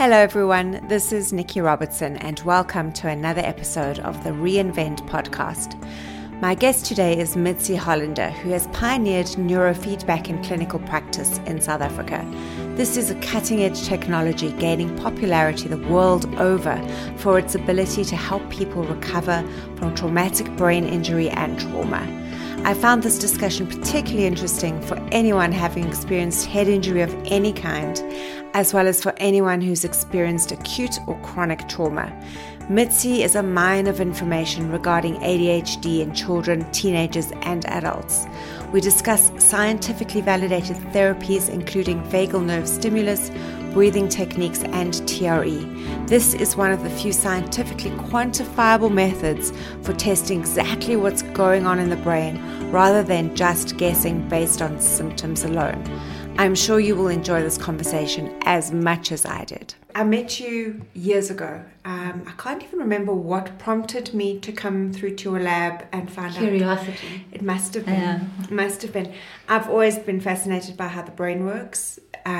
Hello everyone, this is Nikki Robertson and welcome to another episode of the Reinvent podcast. My guest today is Mitzi Hollander, who has pioneered neurofeedback in clinical practice in South Africa. This is a cutting-edge technology gaining popularity the world over for its ability to help people recover from traumatic brain injury and trauma. I found this discussion particularly interesting for anyone having experienced head injury of any kind, as well as for anyone who's experienced acute or chronic trauma. Mitzi is a mine of information regarding ADHD in children, teenagers, and adults. We discuss scientifically validated therapies, including vagal nerve stimulus, breathing techniques, and TRE. This is one of the few scientifically quantifiable methods for testing exactly what's going on in the brain, rather than just guessing based on symptoms alone. I'm sure you will enjoy this conversation as much as I did. I met you years ago. I can't even remember what prompted me to come through to your lab and find Curiosity. It must have been. It must have been. I've always been fascinated by how the brain works,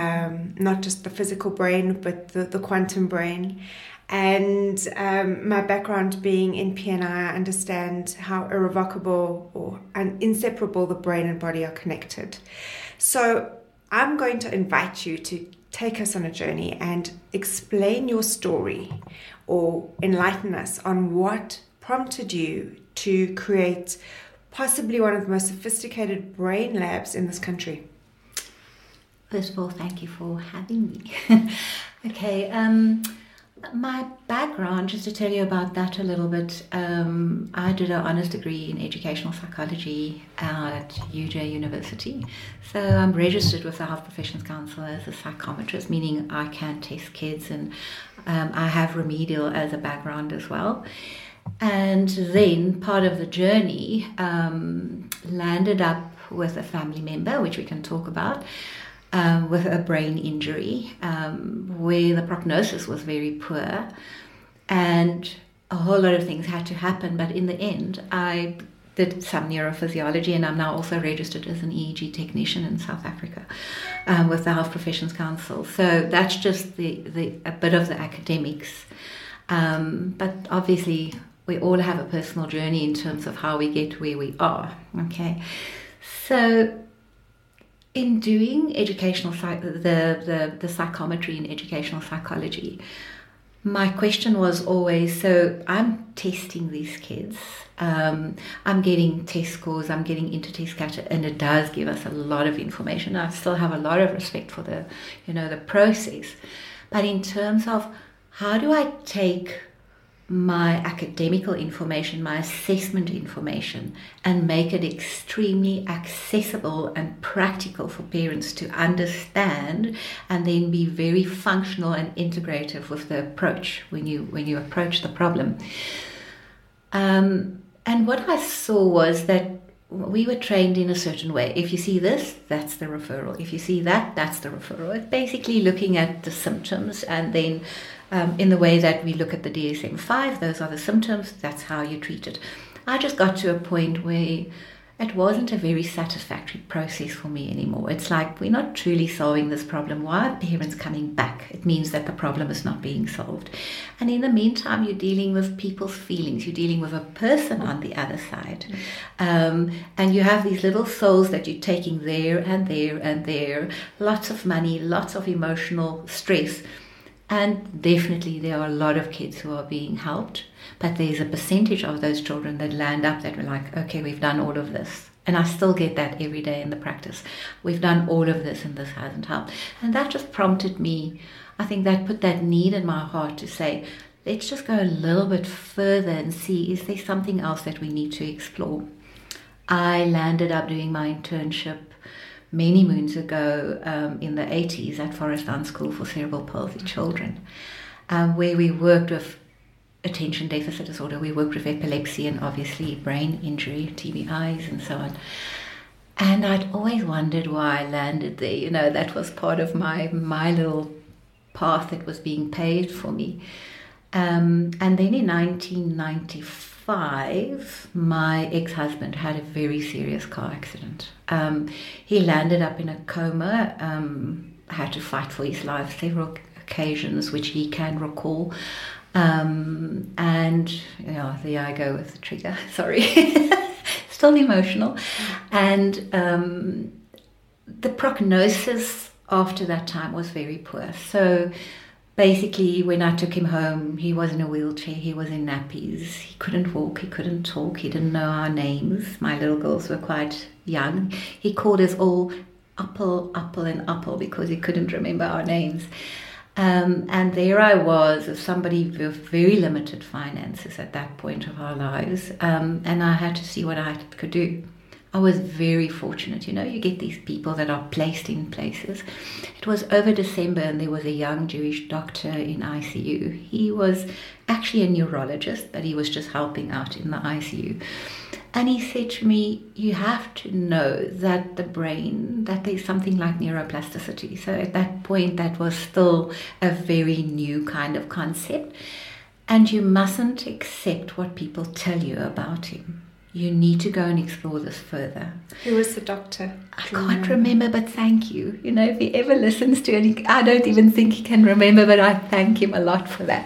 not just the physical brain, but the quantum brain. And my background being in PNI, I understand how irrevocable or inseparable the brain and body are connected. So I'm going to invite you to take us on a journey and explain your story or enlighten us on what prompted you to create possibly one of the most sophisticated brain labs in this country. First of all, thank you for having me. Okay, my background, just to tell you about that a little bit, I did an honours degree in educational psychology at UJ University. So I'm registered with the Health Professions Council as a psychometrist, meaning I can test kids, and I have remedial as a background as well. And then part of the journey landed up with a family member, which we can talk about, with a brain injury, where the prognosis was very poor and a whole lot of things had to happen. But in the end, I did some neurophysiology, and I'm now also registered as an EEG technician in South Africa with the Health Professions Council. So that's just a bit of the academics. But obviously, we all have a personal journey in terms of how we get where we are. Okay, so in doing educational the psychometry in educational psychology, my question was always, so I'm testing these kids, I'm getting test scores, I'm getting intertest scatter, and it does give us a lot of information. I still have a lot of respect for the process, but in terms of how do I take my academical information, my assessment information, and make it extremely accessible and practical for parents to understand, and then be very functional and integrative with the approach when you approach the problem. And what I saw was that we were trained in a certain way. If you see this, that's the referral. If you see that, that's the referral. It's basically looking at the symptoms, and then in the way that we look at the DSM-5, those are the symptoms, that's how you treat it. I just got to a point where it wasn't a very satisfactory process for me anymore. It's like, we're not truly solving this problem. Why are parents coming back? It means that the problem is not being solved. And in the meantime, you're dealing with people's feelings. You're dealing with a person on the other side. And you have these little souls that you're taking there and there and there. Lots of money, lots of emotional stress. And definitely there are a lot of kids who are being helped, but there's a percentage of those children that land up that were like, okay, we've done all of this. And I still get that every day in the practice. We've done all of this and this hasn't helped. And that just prompted me, I think that put that need in my heart to say, let's just go a little bit further and see, is there something else that we need to explore? I landed up doing my internship many moons ago in the 80s at Forest Lawn School for Cerebral Palsy Children, where we worked with attention deficit disorder, we worked with epilepsy and obviously brain injury, TBIs and so on. And I'd always wondered why I landed there. That was part of my little path that was being paved for me. And then in 1995, my ex-husband had a very serious car accident. He landed up in a coma, had to fight for his life several occasions which he can recall. And there I go with the trigger. Sorry, still emotional. And the prognosis after that time was very poor. So basically, when I took him home, he was in a wheelchair, he was in nappies, he couldn't walk, he couldn't talk, he didn't know our names. My little girls were quite young. He called us all Apple, and Apple because he couldn't remember our names. And there I was, as somebody with very limited finances at that point of our lives, and I had to see what I could do. I was very fortunate. You get these people that are placed in places. It was over December and there was a young Jewish doctor in ICU. He was actually a neurologist, but he was just helping out in the ICU. And he said to me, you have to know that the brain, that there's something like neuroplasticity. So at that point, that was still a very new kind of concept. And you mustn't accept what people tell you about him. You need to go and explore this further. Who was the doctor? I can't remember, but thank you. If he ever listens to it, I don't even think he can remember, but I thank him a lot for that.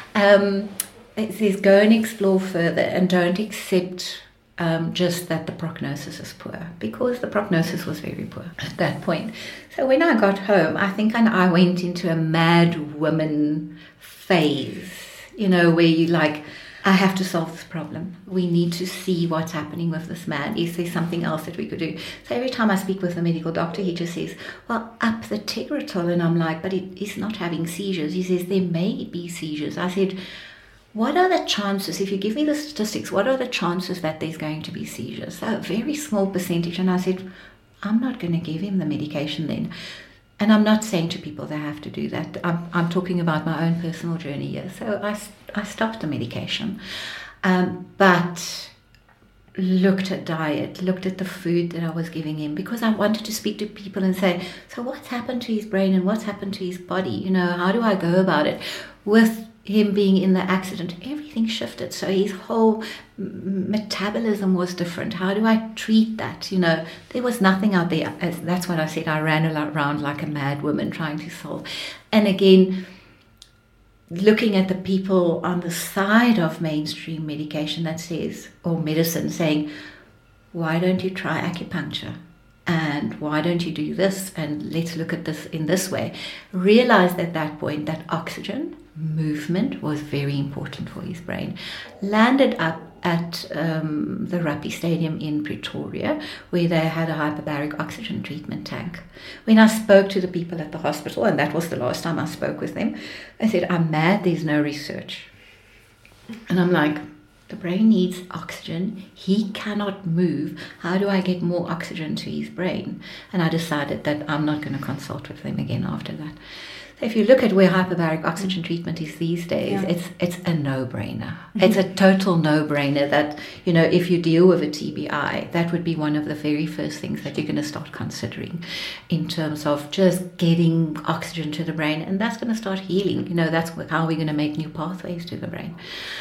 It says go and explore further and don't accept just that the prognosis is poor, because the prognosis was very poor at that point. So when I got home, I think I went into a mad woman phase, where you like, I have to solve this problem. We need to see what's happening with this man. Is there something else that we could do? So every time I speak with a medical doctor, he just says, well, up the Tegretol. And I'm like, but he's not having seizures. He says, there may be seizures. I said, what are the chances, if you give me the statistics, what are the chances that there's going to be seizures? So a very small percentage. And I said, I'm not going to give him the medication then. And I'm not saying to people they have to do that. I'm talking about my own personal journey here. So I stopped the medication, but looked at diet, looked at the food that I was giving him, because I wanted to speak to people and say, so what's happened to his brain and what's happened to his body? How do I go about it? With him being in the accident, everything shifted. So his whole metabolism was different. How do I treat that? There was nothing out there. That's what I said. I ran around like a mad woman trying to solve. And again, looking at the people on the side of mainstream medication that says, or medicine saying, why don't you try acupuncture? And why don't you do this? And let's look at this in this way. Realized at that point that oxygen, movement was very important for his brain. Landed up at the Rugby Stadium in Pretoria, where they had a hyperbaric oxygen treatment tank. When I spoke to the people at the hospital, and that was the last time I spoke with them, I said, I'm mad, there's no research. And I'm like, the brain needs oxygen. He cannot move. How do I get more oxygen to his brain? And I decided that I'm not going to consult with them again after that. So if you look at where hyperbaric oxygen treatment is these days, it's a no-brainer. Mm-hmm. It's a total no-brainer that, if you deal with a TBI, that would be one of the very first things that you're going to start considering in terms of just getting oxygen to the brain. And that's going to start healing. That's how we're going to make new pathways to the brain.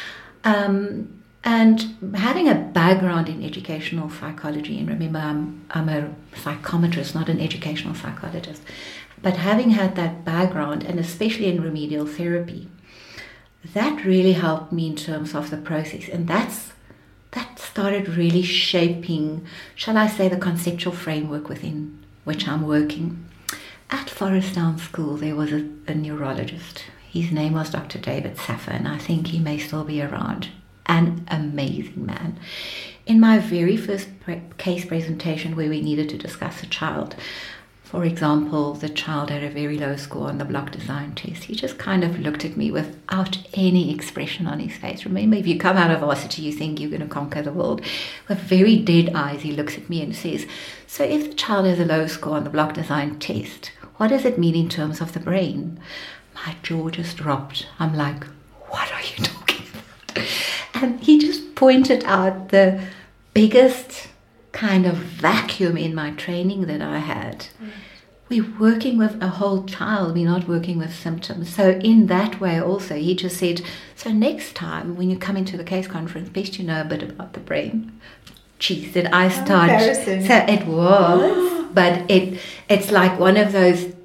And having a background in educational psychology, and remember, I'm a psychometrist, not an educational psychologist, but having had that background, and especially in remedial therapy, that really helped me in terms of the process. And that started really shaping, shall I say, the conceptual framework within which I'm working. At Forest Down School, there was a neurologist. His name was Dr. David Saffer, and I think he may still be around. An amazing man. In my very first case presentation where we needed to discuss a child, for example, the child had a very low score on the block design test. He just kind of looked at me without any expression on his face. Remember, if you come out of varsity, you think you're going to conquer the world. With very dead eyes, he looks at me and says, so if the child has a low score on the block design test, what does it mean in terms of the brain? My jaw just dropped. I'm like, what are you talking about? And he just pointed out the biggest kind of vacuum in my training that I had. We're working with a whole child, we're not working with symptoms. So in that way also, he just said, so next time when you come into the case conference, best you know a bit about the brain. Geez, did I start? So it was, but it's like one of those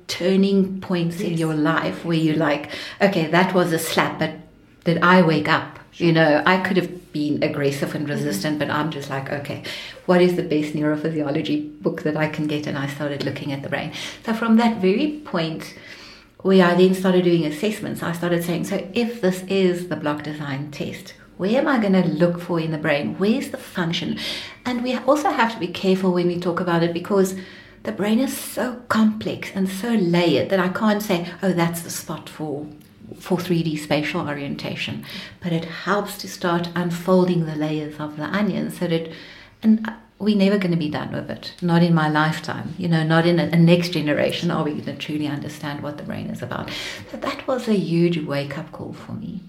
turning points in your life where you're like, okay, that was a slap, but did I wake up? You know, I could have been aggressive and resistant, but I'm just like, okay, what is the best neurophysiology book that I can get? And I started looking at the brain. So from that very point where I then started doing assessments, I started saying, so if this is the block design test, where am I going to look for in the brain? Where's the function? And we also have to be careful when we talk about it, because the brain is so complex and so layered that I can't say, oh, that's the spot for 3D spatial orientation. But it helps to start unfolding the layers of the onion so that, and we're never going to be done with it. Not in my lifetime, you know, not in a next generation are we going to truly understand what the brain is about. So that was a huge wake-up call for me.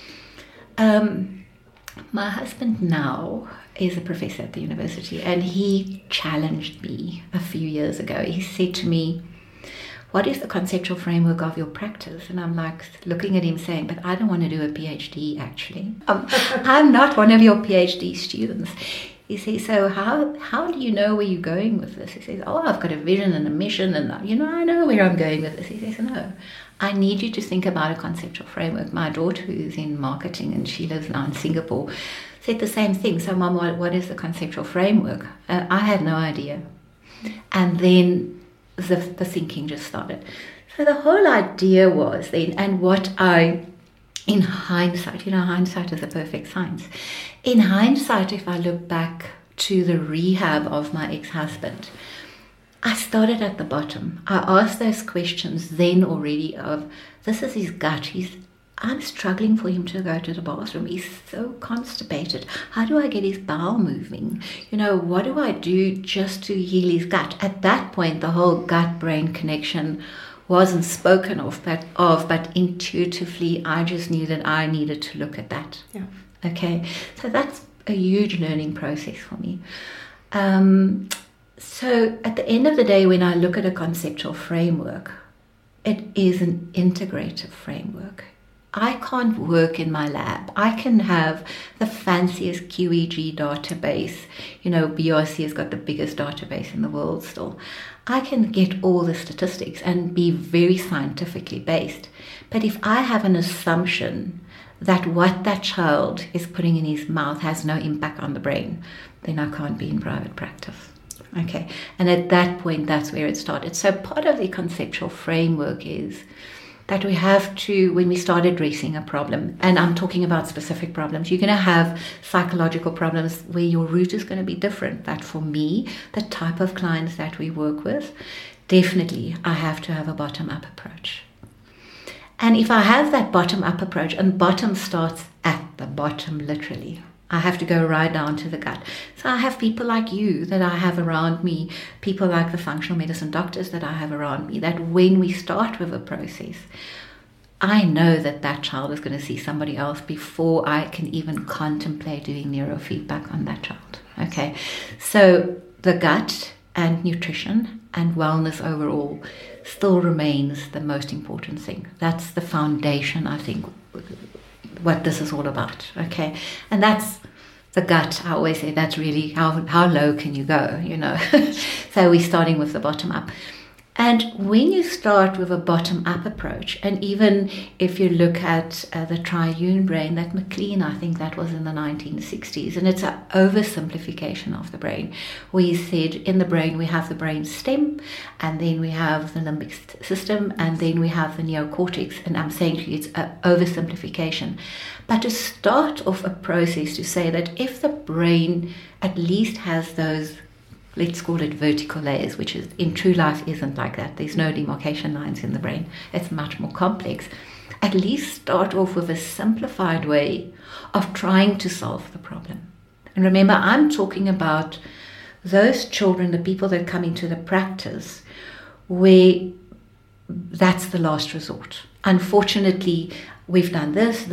My husband now is a professor at the university, and he challenged me a few years ago. He said to me, what is the conceptual framework of your practice? And I'm like looking at him saying, but I don't want to do a PhD actually. I'm not one of your PhD students. He says, so how do you know where you're going with this? He says, oh, I've got a vision and a mission, and you know, I know where I'm going with this. He says, no, I need you to think about a conceptual framework. My daughter, who's in marketing and she lives now in Singapore, said the same thing. So, Mom, what is the conceptual framework? I had no idea. And then the thinking just started. So the whole idea was then, and what I, in hindsight, you know, hindsight is a perfect science. In hindsight, if I look back to the rehab of my ex-husband, I started at the bottom. I asked those questions then already of, this is his gut. I'm struggling for him to go to the bathroom. He's so constipated. How do I get his bowel moving? You know, what do I do just to heal his gut? At that point, the whole gut-brain connection wasn't spoken of, but intuitively, I just knew that I needed to look at that. Yeah. Okay, so that's a huge learning process for me. So at the end of the day, when I look at a conceptual framework, it is an integrative framework. I can't work in my lab. I can have the fanciest QEEG database. You know, BRC has got the biggest database in the world still. I can get all the statistics and be very scientifically based. But if I have an assumption that what that child is putting in his mouth has no impact on the brain, then I can't be in private practice. Okay, and at that point, that's where it started. So part of the conceptual framework is that we have to, when we start addressing a problem, and I'm talking about specific problems, you're going to have psychological problems where your route is going to be different. That for me, the type of clients that we work with, definitely I have to have a bottom-up approach. And if I have that bottom-up approach, and bottom starts at the bottom literally, I have to go right down to the gut. So I have people like you that I have around me, people like the functional medicine doctors that I have around me, that when we start with a process, I know that that child is going to see somebody else before I can even contemplate doing neurofeedback on that child. Okay, so the gut and nutrition and wellness overall still remains the most important thing. That's the foundation, I think, what this is all about. Okay, and that's the gut. I always say that's really how low can you go, you know. So we're starting with the bottom up. And when you start with a bottom-up approach, and even if you look at the triune brain, that MacLean, I think that was in the 1960s, and it's an oversimplification of the brain, where he said in the brain we have the brain stem, and then we have the limbic system, and then we have the neocortex, and I'm saying to you it's an oversimplification. But to start off a process to say that if the brain at least has those, let's call it vertical layers, which is in true life isn't like that. There's no demarcation lines in the brain. It's much more complex. At least start off with a simplified way of trying to solve the problem. And remember, I'm talking about those children, the people that come into the practice, where that's the last resort. Unfortunately, we've done this.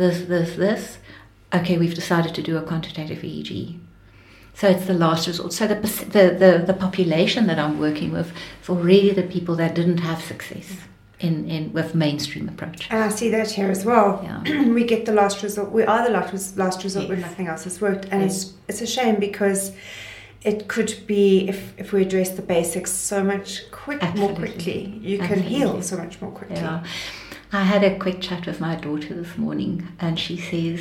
Okay, we've decided to do a quantitative EEG. So it's the last resort. So the population that I'm working with is already the people that didn't have success in with mainstream approach. And I see that here as well. Yeah. We get the last resort. We are the last resort Yes. when nothing else has worked. And Yes. it's a shame because it could be, if we address the basics so much more quickly, you can heal so much more quickly. Yeah. I had a quick chat with my daughter this morning, and she says,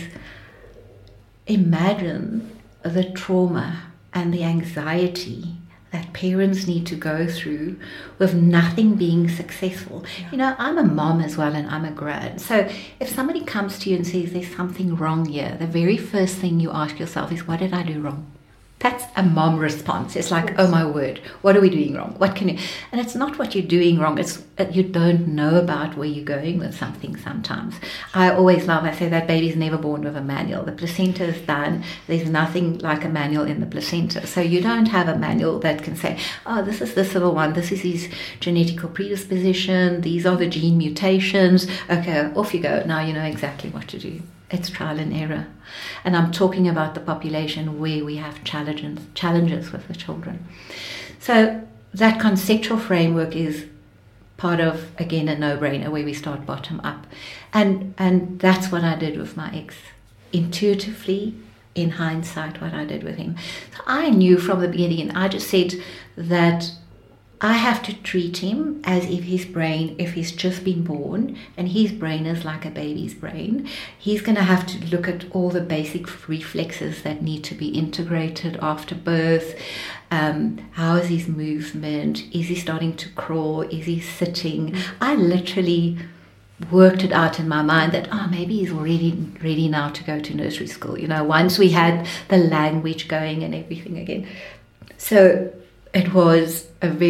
imagine the trauma and the anxiety that parents need to go through with nothing being successful. Yeah. You know, I'm a mom as well, and I'm a grad. So if somebody comes to you and says there's something wrong here, the very first thing you ask yourself is, what did I do wrong? That's a mom response. It's like, oh my word, what are we doing wrong? What can you? And it's not what you're doing wrong. It's you don't know about where you're going with something sometimes. I always love, I say that baby's never born with a manual. The placenta is done. There's nothing like a manual in the placenta. So you don't have a manual that can say, oh, this is this little one. This is his genetical predisposition. These are the gene mutations. Okay, off you go. Now you know exactly what to do. It's trial and error. And I'm talking about the population where we have challenges with the children. So that conceptual framework is part of, again, a no-brainer where we start bottom up. And that's what I did with my ex. Intuitively, in hindsight, what I did with him. So I knew from the beginning, I just said that I have to treat him as if he's just been born and his brain is like a baby's brain, he's going to have to look at all the basic reflexes that need to be integrated after birth. How is his movement? Is he starting to crawl? Is he sitting? I literally worked it out in my mind that, maybe he's already ready now to go to nursery school. You know, once we had the language going and everything again. So it was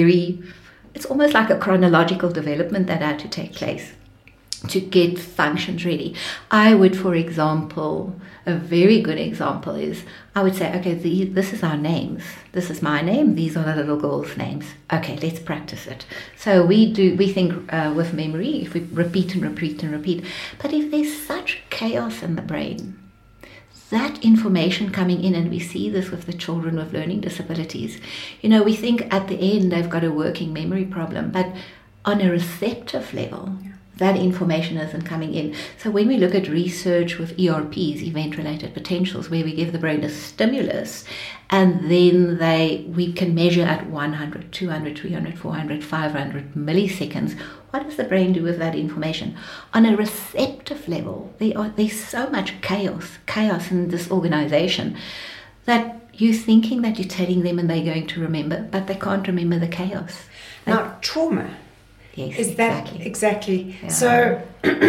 it's almost like a chronological development that had to take place to get functions ready. I would, for example, a very good example is, I would say, okay, this is our names. This is my name. These are the little girls' names. Okay, let's practice it. So we think with memory, if we repeat and repeat and repeat. But if there's such chaos in the brain, that information coming in, and we see this with the children with learning disabilities, you know, we think at the end they've got a working memory problem, but on a receptive level, that information isn't coming in. So when we look at research with ERPs, event-related potentials, where we give the brain a stimulus, and then we can measure at 100, 200, 300, 400, 500 milliseconds, what does the brain do with that information? On a receptive level, there's so much chaos in this organization that you're thinking that you're telling them and they're going to remember, but they can't remember the chaos. Now, trauma. Yes, is exactly. That exactly? Yeah. So,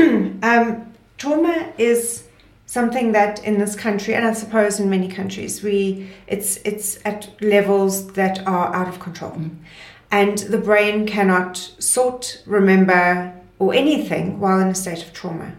trauma is something that in this country, and I suppose in many countries, it's at levels that are out of control, and the brain cannot sort, remember, or anything while in a state of trauma.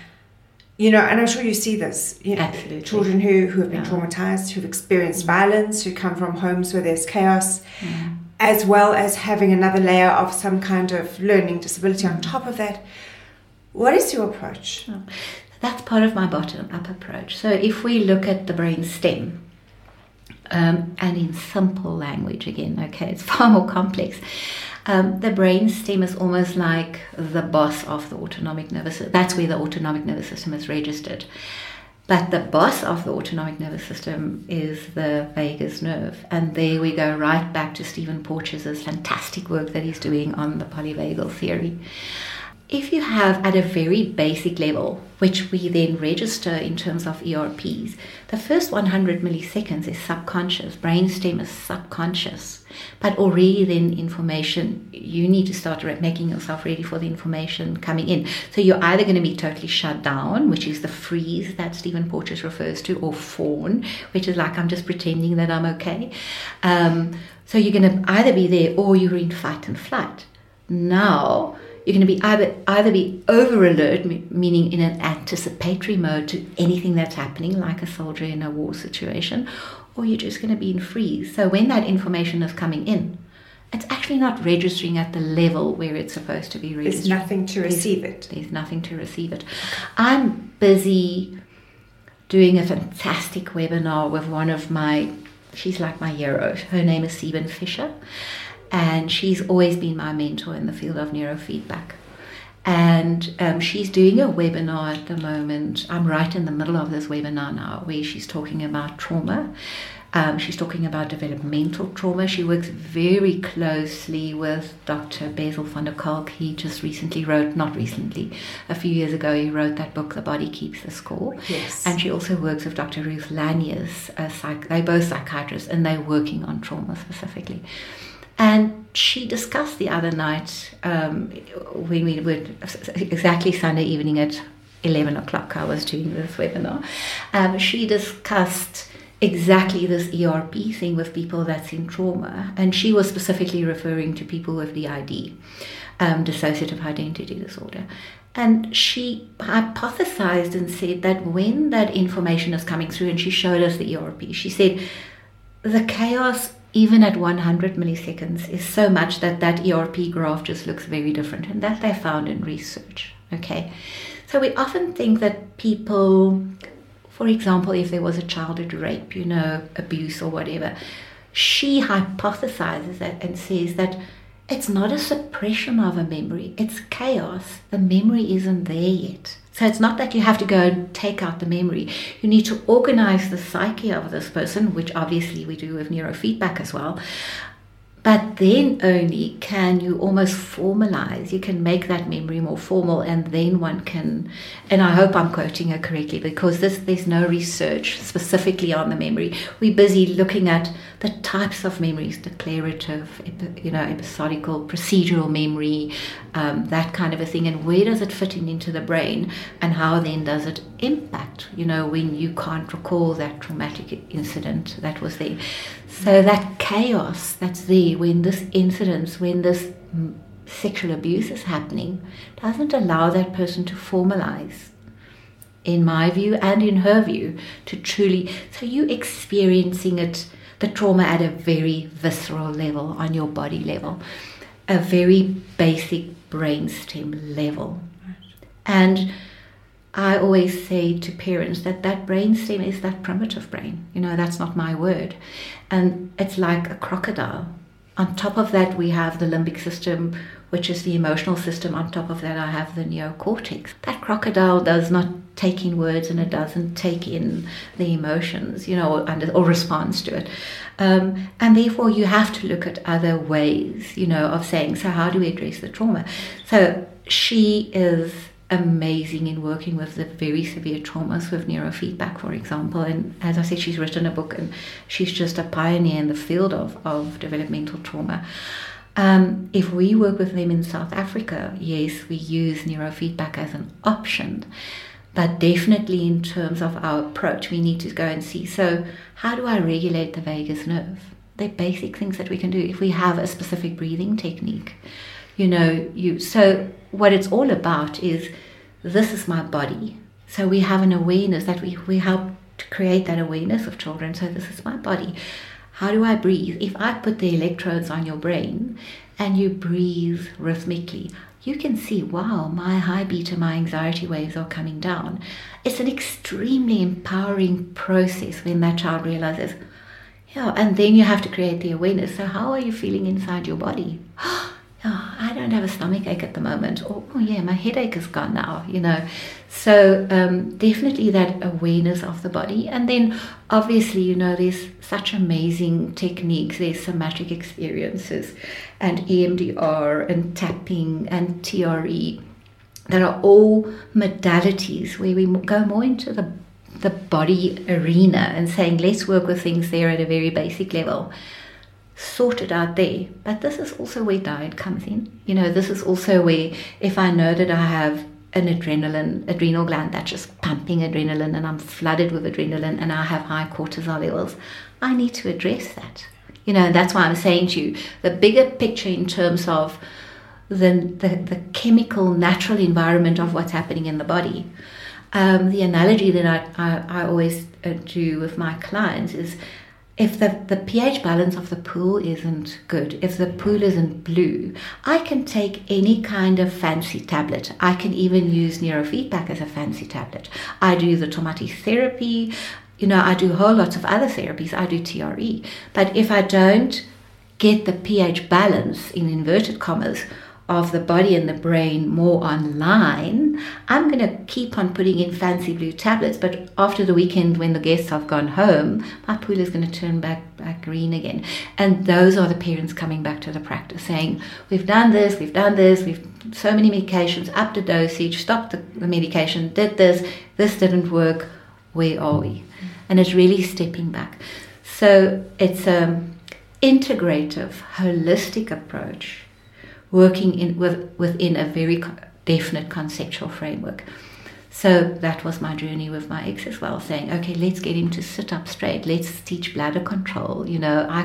You know, and I'm sure you see this. You know, absolutely. Children who have been traumatized, who've experienced violence, who come from homes where there's chaos. As well as having another layer of some kind of learning disability on top of that. What is your approach? That's part of my bottom-up approach. So if we look at the brain stem, and in simple language again, okay, it's far more complex. The brain stem is almost like the boss of the autonomic nervous system. That's where the autonomic nervous system is registered. But the boss of the autonomic nervous system is the vagus nerve. And there we go right back to Stephen Porges' fantastic work that he's doing on the polyvagal theory. If you have at a very basic level, which we then register in terms of ERPs, the first 100 milliseconds is subconscious, brainstem is subconscious, but already then information, you need to start making yourself ready for the information coming in. So you're either going to be totally shut down, which is the freeze that Stephen Porges refers to, or fawn, which is like, I'm just pretending that I'm okay. So you're going to either be there or you're in fight and flight. Now, you're going to be either be over alert, meaning in an anticipatory mode to anything that's happening, like a soldier in a war situation, or you're just going to be in freeze. So when that information is coming in, it's actually not registering at the level where it's supposed to be registered. There's nothing to receive it. There's nothing to receive it. I'm busy doing a fantastic webinar with one of she's like my hero. Her name is Sieben Fisher. And she's always been my mentor in the field of neurofeedback. And she's doing a webinar at the moment. I'm right in the middle of this webinar now, where she's talking about trauma. She's talking about developmental trauma. She works very closely with Dr. Bessel van der Kolk. He just recently wrote, not recently, a few years ago, he wrote that book, The Body Keeps the Score. Yes. And she also works with Dr. Ruth Lanius. They're both psychiatrists, and they're working on trauma specifically. And she discussed the other night, when we were exactly Sunday evening at 11 o'clock, I was doing this webinar. She discussed exactly this ERP thing with people that's in trauma. And she was specifically referring to people with DID, dissociative identity disorder. And she hypothesized and said that when that information is coming through, and she showed us the ERP, she said the chaos, even at 100 milliseconds, is so much that ERP graph just looks very different. And that they found in research. Okay. So we often think that people, for example, if there was a childhood rape, abuse or whatever, she hypothesizes that and says that it's not a suppression of a memory, it's chaos. The memory isn't there yet. So it's not that you have to go and take out the memory. You need to organize the psyche of this person, which obviously we do with neurofeedback as well. But then only can you almost formalize. You can make that memory more formal, and then one can, and I hope I'm quoting her correctly, because there's no research specifically on the memory. We're busy looking at the types of memories, declarative, episodical, procedural memory, that kind of a thing, and where does it fit into the brain, and how then does it impact, when you can't recall that traumatic incident that was there. So that chaos that's there when this sexual abuse is happening doesn't allow that person to formalize, in my view and in her view, to truly, so you experiencing it, the trauma at a very visceral level, on your body level, a very basic brainstem level. And I always say to parents that brainstem is that primitive brain. That's not my word. And it's like a crocodile. On top of that, we have the limbic system, which is the emotional system. On top of that, I have the neocortex. That crocodile does not take in words, and it doesn't take in the emotions, or responds to it. And therefore, you have to look at other ways, of saying, so how do we address the trauma? So she is amazing in working with the very severe traumas with neurofeedback, for example. And as I said, she's written a book, and she's just a pioneer in the field of developmental trauma. If we work with them in South Africa, yes, we use neurofeedback as an option, but definitely in terms of our approach, we need to go and see, so how do I regulate the vagus nerve? They're basic things that we can do if we have a specific breathing technique. So what it's all about is, this is my body. So we have an awareness that we help to create that awareness of children. So this is my body. How do I breathe? If I put the electrodes on your brain and you breathe rhythmically, you can see, wow, my high beta, my anxiety waves are coming down. It's an extremely empowering process when that child realizes, yeah, and then you have to create the awareness. So how are you feeling inside your body? Oh, I don't have a stomach ache at the moment. Or, oh yeah, my headache is gone now, So definitely that awareness of the body. And then obviously, there's such amazing techniques. There's somatic experiences and EMDR and tapping and TRE. That are all modalities where we go more into the body arena and saying, let's work with things there at a very basic level. Sort it out there. But this is also where diet comes in. This is also where, if I know that I have an adrenal gland that's just pumping adrenaline, and I'm flooded with adrenaline, and I have high cortisol levels, I need to address that. And that's why I'm saying to you, the bigger picture in terms of the chemical, natural environment of what's happening in the body. The analogy that I always do with my clients is, if the pH balance of the pool isn't good, if the pool isn't blue, I can take any kind of fancy tablet. I can even use neurofeedback as a fancy tablet. I do the Tomati therapy, I do whole lots of other therapies. I do TRE. But if I don't get the pH balance, in inverted commas, of the body and the brain more online, I'm going to keep on putting in fancy blue tablets, but after the weekend when the guests have gone home, my pool is going to turn back green again. And those are the parents coming back to the practice saying, we've done this, we've so many medications, upped the dosage, stopped the medication, did this didn't work, where are we? And it's really stepping back. So it's an integrative, holistic approach, working within a very definite conceptual framework. So that was my journey with my ex as well, saying, okay, let's get him to sit up straight. Let's teach bladder control. He's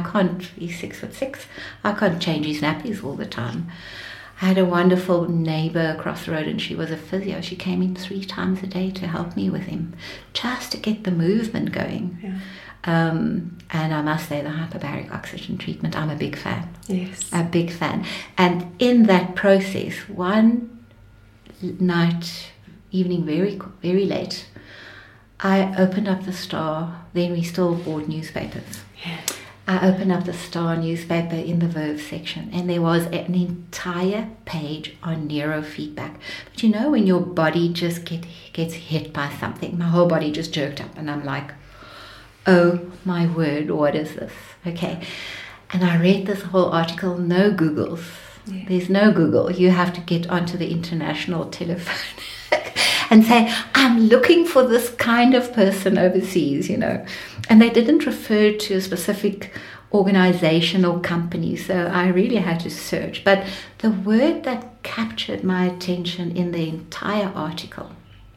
6'6". I can't change his nappies all the time. I had a wonderful neighbor across the road, and she was a physio. She came in 3 times a day to help me with him, just to get the movement going. Yeah. And I must say, the hyperbaric oxygen treatment, I'm a big fan. Yes. A big fan. And in that process, one night, evening, very, very late, I opened up the Star. Then we still bought newspapers. Yeah. I opened up the Star newspaper in the Verve section, and there was an entire page on neurofeedback. But when your body just gets hit by something, my whole body just jerked up, and I'm like, oh my word, what is this? Okay. And I read this whole article, no Googles. Yeah. There's no Google. You have to get onto the international telephone and say, I'm looking for this kind of person overseas, And they didn't refer to a specific organization or company, so I really had to search. But the word that captured my attention in the entire article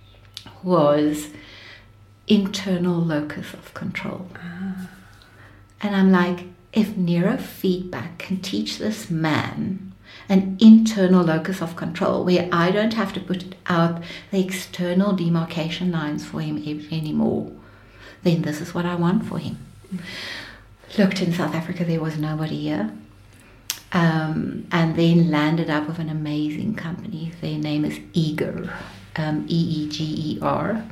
was internal locus of control. And I'm like, if neurofeedback can teach this man an internal locus of control where I don't have to put out the external demarcation lines for him anymore, then this is what I want for him. Looked in South Africa, there was nobody here. And then landed up with an amazing company. Their name is Eeger, EEGER.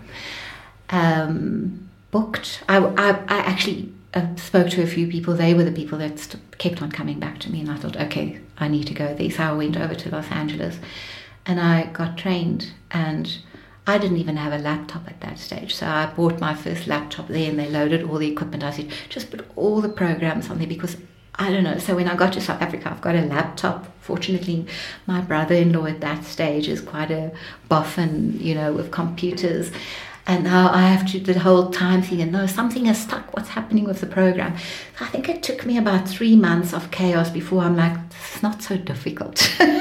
Booked. I actually spoke to a few people. They were the people that kept on coming back to me, and I thought, okay, I need to go there. So I went over to Los Angeles, and I got trained, and I didn't even have a laptop at that stage. So I bought my first laptop there, and they loaded all the equipment. I said, just put all the programs on there, because I don't know. So when I got to South Africa, I've got a laptop. Fortunately, my brother-in-law at that stage is quite a boffin, with computers. And now I have to the whole time thinking, no, something is stuck. What's happening with the program? I think it took me about 3 months of chaos before I'm like, this is not so difficult.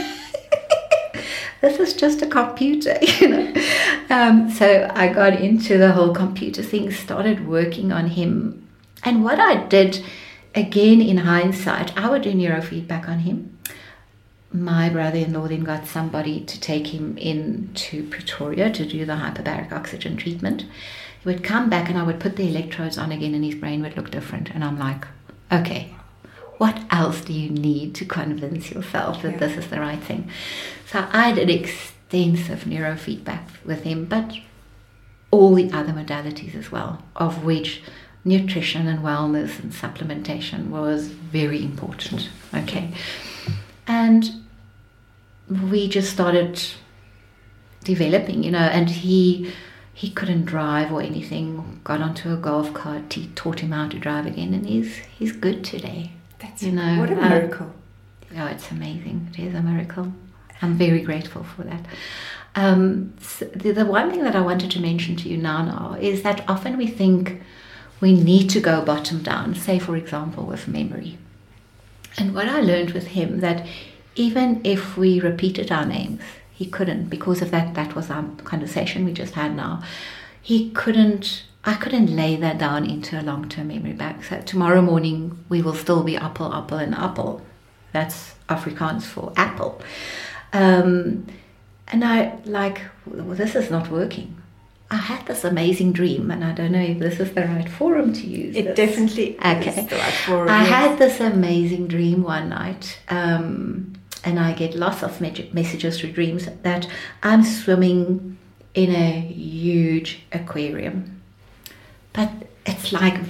This is just a computer, So I got into the whole computer thing, started working on him. And what I did, again in hindsight, I would do neurofeedback on him. My brother-in-law then got somebody to take him into Pretoria to do the hyperbaric oxygen treatment. He would come back and I would put the electrodes on again and his brain would look different. And I'm like, okay, what else do you need to convince yourself that this is the right thing? So I did extensive neurofeedback with him, but all the other modalities as well, of which nutrition and wellness and supplementation was very important. Okay. And we just started developing, and he couldn't drive or anything, got onto a golf cart, he taught him how to drive again, and he's good today. That's what a miracle. It's amazing. It is a miracle. I'm very grateful for that. So the one thing that I wanted to mention to you now is that often we think we need to go bottom down, say for example with memory. And what I learned with him, that even if we repeated our names, he couldn't, because of that was our conversation we just had now. I couldn't lay that down into a long-term memory bank. So tomorrow morning we will still be apple, apple, and apple. That's Afrikaans for apple. And I well, this is not working. I had this amazing dream, and I don't know if this is the right forum to use. It definitely is the right forum. I had this amazing dream one night, and I get lots of messages through dreams that I'm swimming in a huge aquarium. But it's like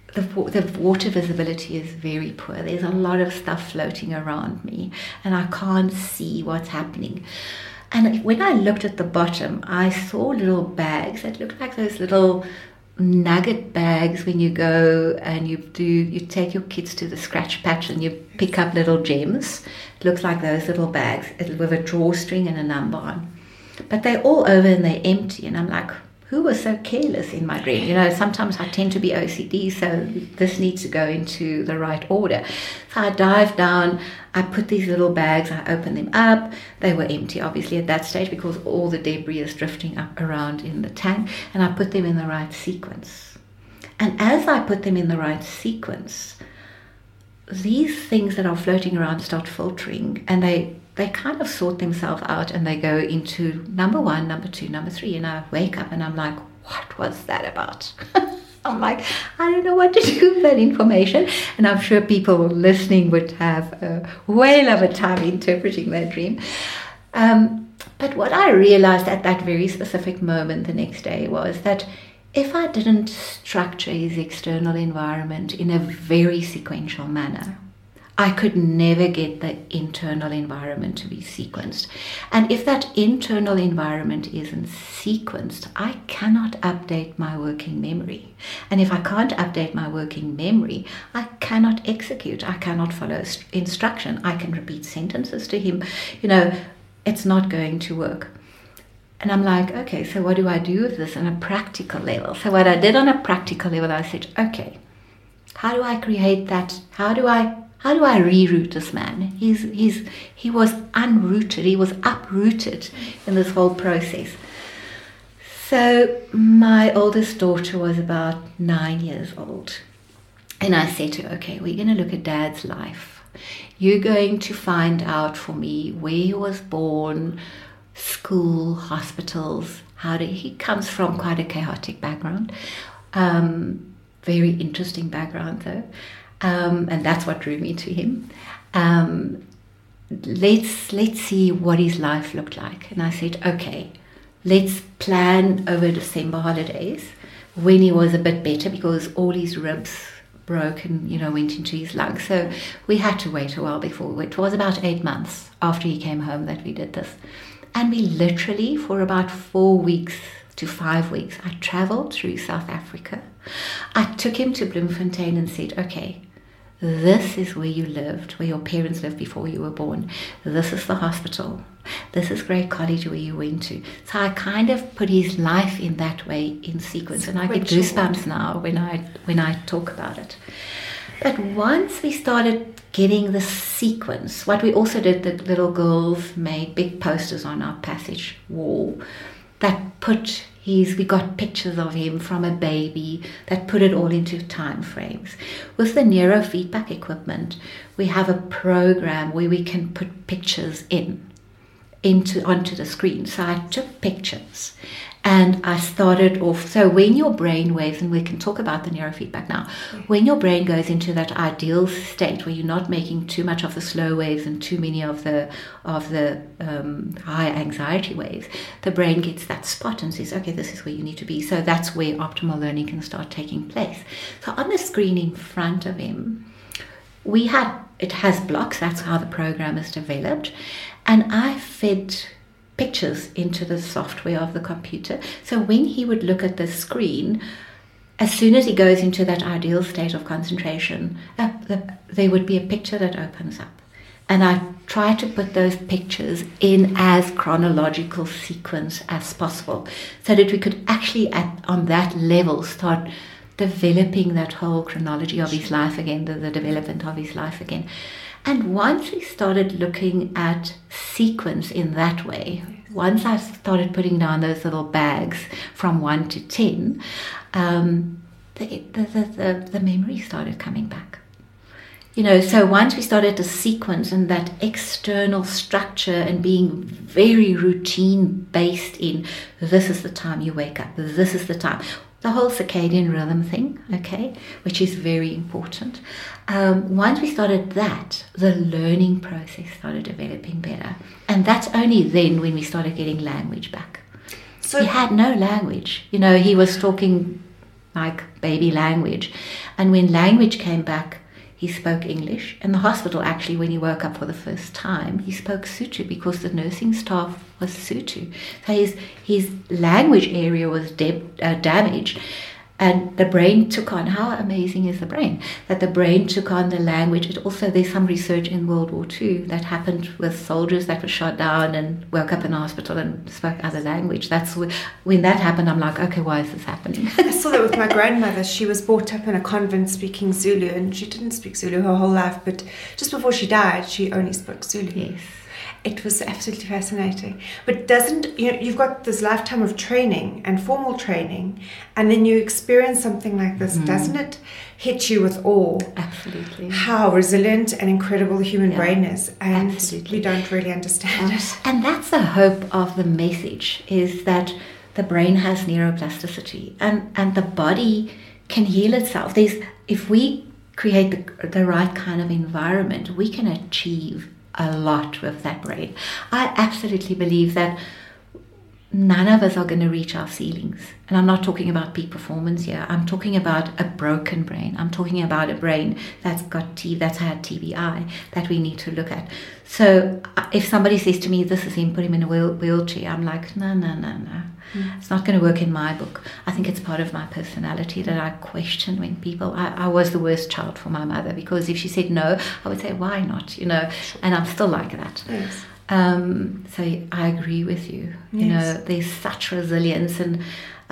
the water visibility is very poor. There's a lot of stuff floating around me and I can't see what's happening. And when I looked at the bottom, I saw little bags that looked like those little nugget bags when you go and you take your kids to the scratch patch and you pick up little gems. It looks like those little bags with a drawstring and a number on. But they're all over and they're empty. And I'm like, who was so careless in my dream? Sometimes I tend to be OCD, so this needs to go into the right order. So I dive down, I put these little bags, I open them up. They were empty, obviously, at that stage because all the debris is drifting up around in the tank, and I put them in the right sequence. And as I put them in the right sequence, these things that are floating around start filtering, and they kind of sort themselves out and they go into number 1, number 2, number 3. And I wake up and I'm like, what was that about? I'm like, I don't know what to do with that information. And I'm sure people listening would have a whale of a time interpreting that dream. But what I realized at that very specific moment the next day was that if I didn't structure his external environment in a very sequential manner, I could never get the internal environment to be sequenced. And if that internal environment isn't sequenced, I cannot update my working memory. And if I can't update my working memory, I cannot execute. I cannot follow instruction. I can repeat sentences to him. It's not going to work. And I'm like, okay, so what do I do with this on a practical level? So what I did on a practical level, I said, okay, how do I create that? How do I reroute this man? He was unrooted. He was uprooted in this whole process. So my oldest daughter was about 9 years old. And I said to her, okay, we're going to look at Dad's life. You're going to find out for me where he was born, school, hospitals. He comes from quite a chaotic background. Very interesting background though. And that's what drew me to him. Let's see what his life looked like. And I said, okay, let's plan over December holidays when he was a bit better because all his ribs broke and, went into his lungs. So we had to wait a while before. It was about 8 months after he came home that we did this. And we literally, for about 4 weeks to 5 weeks, I traveled through South Africa. I took him to Bloemfontein and said, okay, this is where you lived, where your parents lived before you were born. This is the hospital. This is Grey College where you went to. So I kind of put his life in that way in sequence. And I get goosebumps now when I talk about it. But once we started getting the sequence, what we also did, the little girls made big posters on our passage wall that we got pictures of him from a baby that put it all into time frames. With the neurofeedback equipment, we have a program where we can put pictures onto the screen. So I took pictures and I started off. So when your brain waves, and we can talk about the neurofeedback now, when your brain goes into that ideal state where you're not making too much of the slow waves and too many of the high anxiety waves, the brain gets that spot and says, okay, this is where you need to be. So that's where optimal learning can start taking place. So on the screen in front of him, it has blocks. That's how the program is developed. And I fed pictures into the software of the computer. So when he would look at the screen, as soon as he goes into that ideal state of concentration, there would be a picture that opens up. And I try to put those pictures in as chronological sequence as possible so that we could actually, on that level, start developing that whole chronology of his life again, the development of his life again. And once we started looking at sequence in that way, once I started putting down those little bags from 1 to 10, the memory started coming back. So once we started to sequence and that external structure and being very routine based in, this is the time you wake up, this is the time. The whole circadian rhythm thing, okay, which is very important. Once we started that, the learning process started developing better. And that's only then when we started getting language back. So he had no language. He was talking like baby language. And when language came back, he spoke English. In the hospital, actually, when he woke up for the first time, he spoke Sotho because the nursing staff was Sotho. So his language area was damaged. And the brain took on, how amazing is the brain? That the brain took on the language. There's some research in World War II that happened with soldiers that were shot down and woke up in the hospital and spoke other language. That's when that happened, I'm like, okay, why is this happening? I saw that with my grandmother. She was brought up in a convent speaking Zulu, and she didn't speak Zulu her whole life, but just before she died, she only spoke Zulu. Yes. It was absolutely fascinating. But you've got this lifetime of training and formal training, and then you experience something like this, doesn't it hit you with awe? Absolutely. How resilient and incredible the human brain is, and absolutely. we don't really understand it. And that's the hope of the message, is that the brain has neuroplasticity, and the body can heal itself. If we create the right kind of environment, we can achieve a lot with that brain. I absolutely believe that none of us are going to reach our ceilings. And I'm not talking about peak performance here. I'm talking about a broken brain. I'm talking about a brain that's had TBI that we need to look at. So if somebody says to me, this is him, put him in a wheelchair, I'm like, no. It's not going to work in my book. I think it's part of my personality that I question when people... I was the worst child for my mother, because if she said no, I would say, why not? And I'm still like that. Yes. So I agree with you. Yes. There's such resilience, and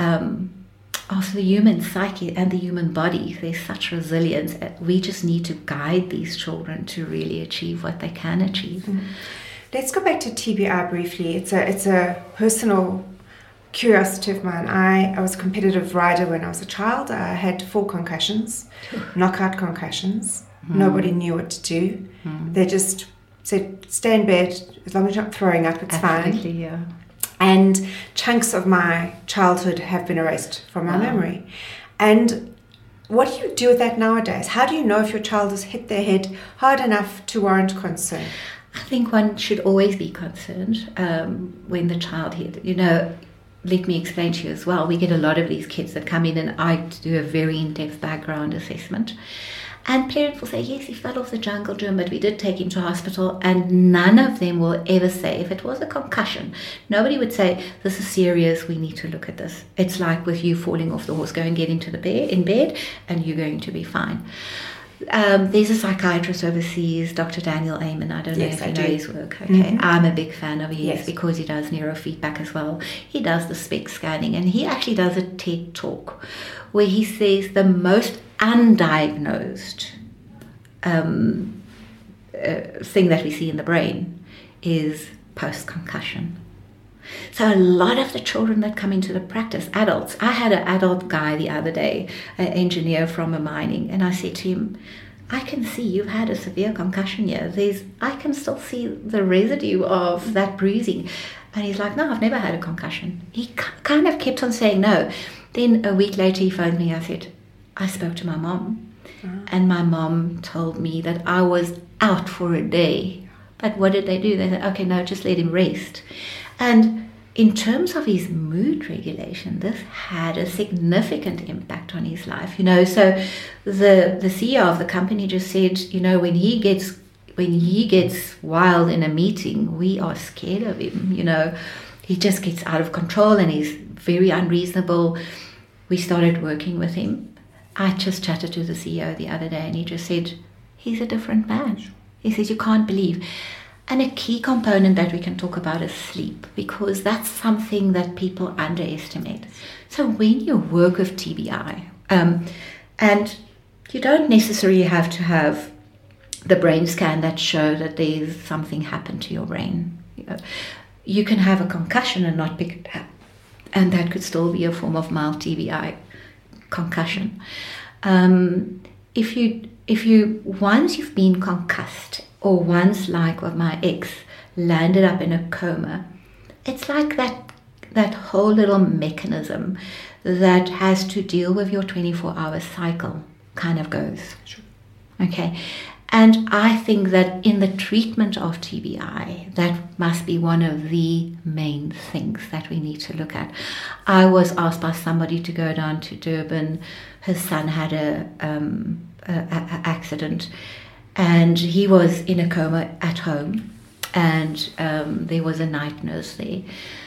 also the human psyche and the human body, there's such resilience. We just need to guide these children to really achieve what they can achieve. Let's go back to TBI briefly. It's a personal curiosity of mine. I was a competitive rider when I was a child. I had 4 concussions, knockout concussions. Nobody knew what to do. They just said, stay in bed, as long as you're not throwing up, it's Absolutely, fine. Yeah. And chunks of my childhood have been erased from my memory. And what do you do with that nowadays? How do you know if your child has hit their head hard enough to warrant concern? I think one should always be concerned when the child hit. Let me explain to you as well. We get a lot of these kids that come in, and I do a very in-depth background assessment. And parents will say, yes, he fell off the jungle gym, but we did take him to hospital. And none of them will ever say, if it was a concussion, nobody would say, this is serious, we need to look at this. It's like with you falling off the horse, go and get into in bed, and you're going to be fine. There's a psychiatrist overseas, Dr. Daniel Amen. I don't know if you know his work. Okay, I'm a big fan of his because he does neurofeedback as well. He does the SPECT scanning, and he actually does a TED talk where he says the most undiagnosed thing that we see in the brain is post-concussion. So a lot of the children that come into the practice, adults, I had an adult guy the other day, an engineer from a mining, and I said to him, I can see you've had a severe concussion here. I can still see the residue of that bruising. And he's like, no, I've never had a concussion. He kind of kept on saying no. Then a week later he phoned me. I said, I spoke to my mom, and my mom told me that I was out for a day. But what did they do? They said, okay, no, just let him rest. And in terms of his mood regulation, this had a significant impact on his life. So the CEO of the company just said, when he gets wild in a meeting, we are scared of him. He just gets out of control and he's very unreasonable. We started working with him. I just chatted to the CEO the other day, and he just said, he's a different man. He says, you can't believe. And a key component that we can talk about is sleep, because that's something that people underestimate. So when you work with TBI, and you don't necessarily have to have the brain scan that show that there's something happened to your brain. You can have a concussion and not pick it up, and that could still be a form of mild TBI concussion. If you once you've been concussed, or once, like with my ex, landed up in a coma, it's like that whole little mechanism that has to deal with your 24-hour cycle kind of goes. Sure. Okay. And I think that in the treatment of TBI, that must be one of the main things that we need to look at. I was asked by somebody to go down to Durban. His son had a accident, and he was in a coma at home, and there was a night nurse there.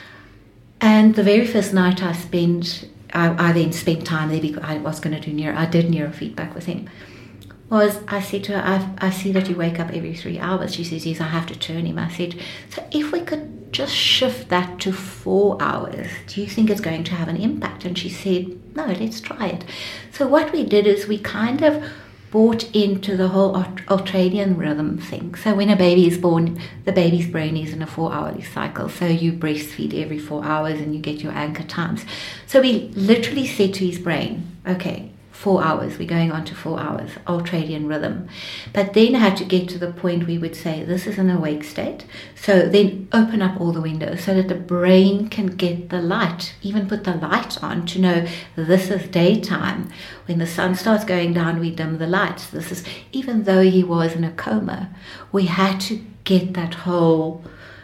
And the very first night I then spent time there because I was going to I did neurofeedback with him. I said to her, I see that you wake up every 3 hours. She says, yes, I have to turn him. I said, so if we could just shift that to 4 hours, do you think it's going to have an impact? And she said, no, let's try it. So what we did is we kind of bought into the whole ultradian rhythm thing. So when a baby is born, the baby's brain is in a 4-hourly cycle. So you breastfeed every 4 hours and you get your anchor times. So we literally said to his brain, okay, 4 hours, we're going on to 4 hours, ultradian rhythm. But then I had to get to the point we would say, this is an awake state. So then open up all the windows so that the brain can get the light, even put the light on to know this is daytime. When the sun starts going down, we dim the lights. This is, even though he was in a coma, we had to get that whole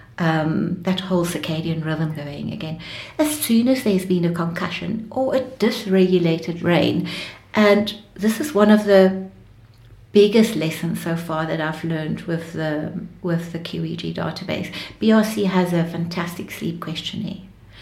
circadian rhythm going again. As soon as there's been a concussion or a dysregulated brain, and this is one of the biggest lessons so far that I've learned with the QEG database. BRC has a fantastic sleep questionnaire.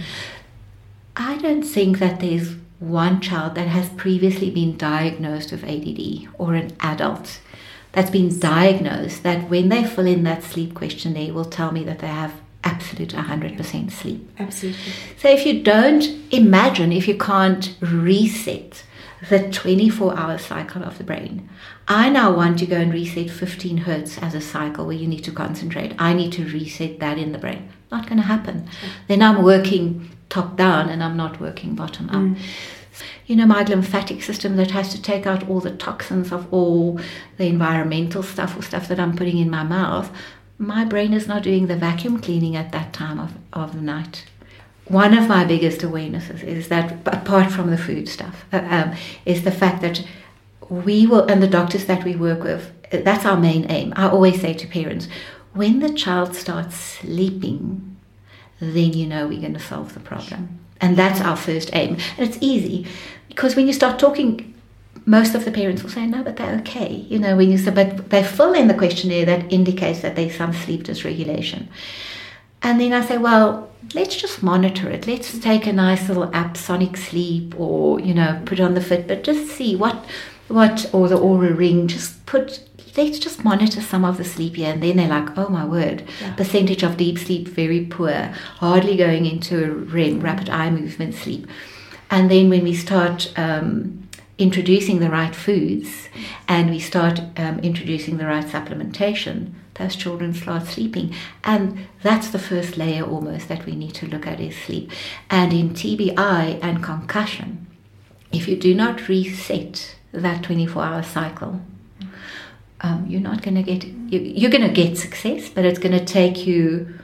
I don't think that there's one child that has previously been diagnosed with ADD, or an adult that's been diagnosed, that when they fill in that sleep questionnaire will tell me that they have absolute 100% sleep. Absolutely. So if you can't reset the 24-hour cycle of the brain, I now want to go and reset 15 hertz as a cycle where you need to concentrate. I need to reset that in the brain. Not going to happen. Then I'm working top down and I'm not working bottom up. My lymphatic system that has to take out all the toxins of all the environmental stuff or stuff that I'm putting in my mouth, my brain is not doing the vacuum cleaning at that time of the night. One of my biggest awarenesses is that, apart from the food stuff, is the fact that we will, and the doctors that we work with, that's our main aim. I always say to parents, when the child starts sleeping, then we're going to solve the problem. And that's our first aim. And it's easy, because when you start talking, most of the parents will say, no, but they're okay. When you say, but they fill in the questionnaire that indicates that there's some sleep dysregulation. And then I say, well, let's just monitor it. Let's take a nice little app, Sonic Sleep, or, put on the Fitbit, just see what, or the Oura Ring, let's just monitor some of the sleep here. And then they're like, oh my word, percentage of deep sleep, very poor, hardly going into a REM, rapid eye movement sleep. And then when we start introducing the right foods and we start introducing the right supplementation, those children start sleeping. And that's the first layer almost that we need to look at, is sleep. And in TBI and concussion, if you do not reset that 24-hour cycle, you're not going to get, you're going to get success, but it's going to take you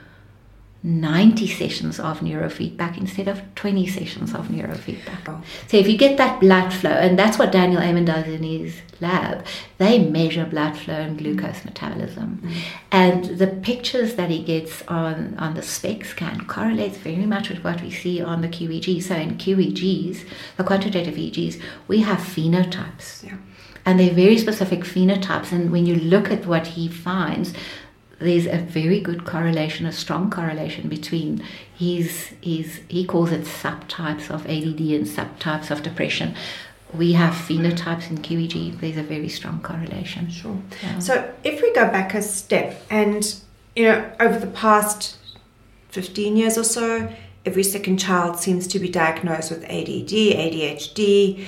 90 sessions of neurofeedback instead of 20 sessions of neurofeedback. Oh. So if you get that blood flow, and that's what Daniel Amen does in his lab, they measure blood flow and glucose metabolism. And the pictures that he gets on the SPECT scan correlates very much with what we see on the QEG. So in QEGs, the quantitative EEGs, we have phenotypes. Yeah. And they're very specific phenotypes. And when you look at what he finds, there's a very good correlation, a strong correlation between he calls it subtypes of ADD and subtypes of depression. We have phenotypes in QEG. There's a very strong correlation. Sure. Yeah. So if we go back a step, and over the past 15 years or so, every second child seems to be diagnosed with ADD, ADHD.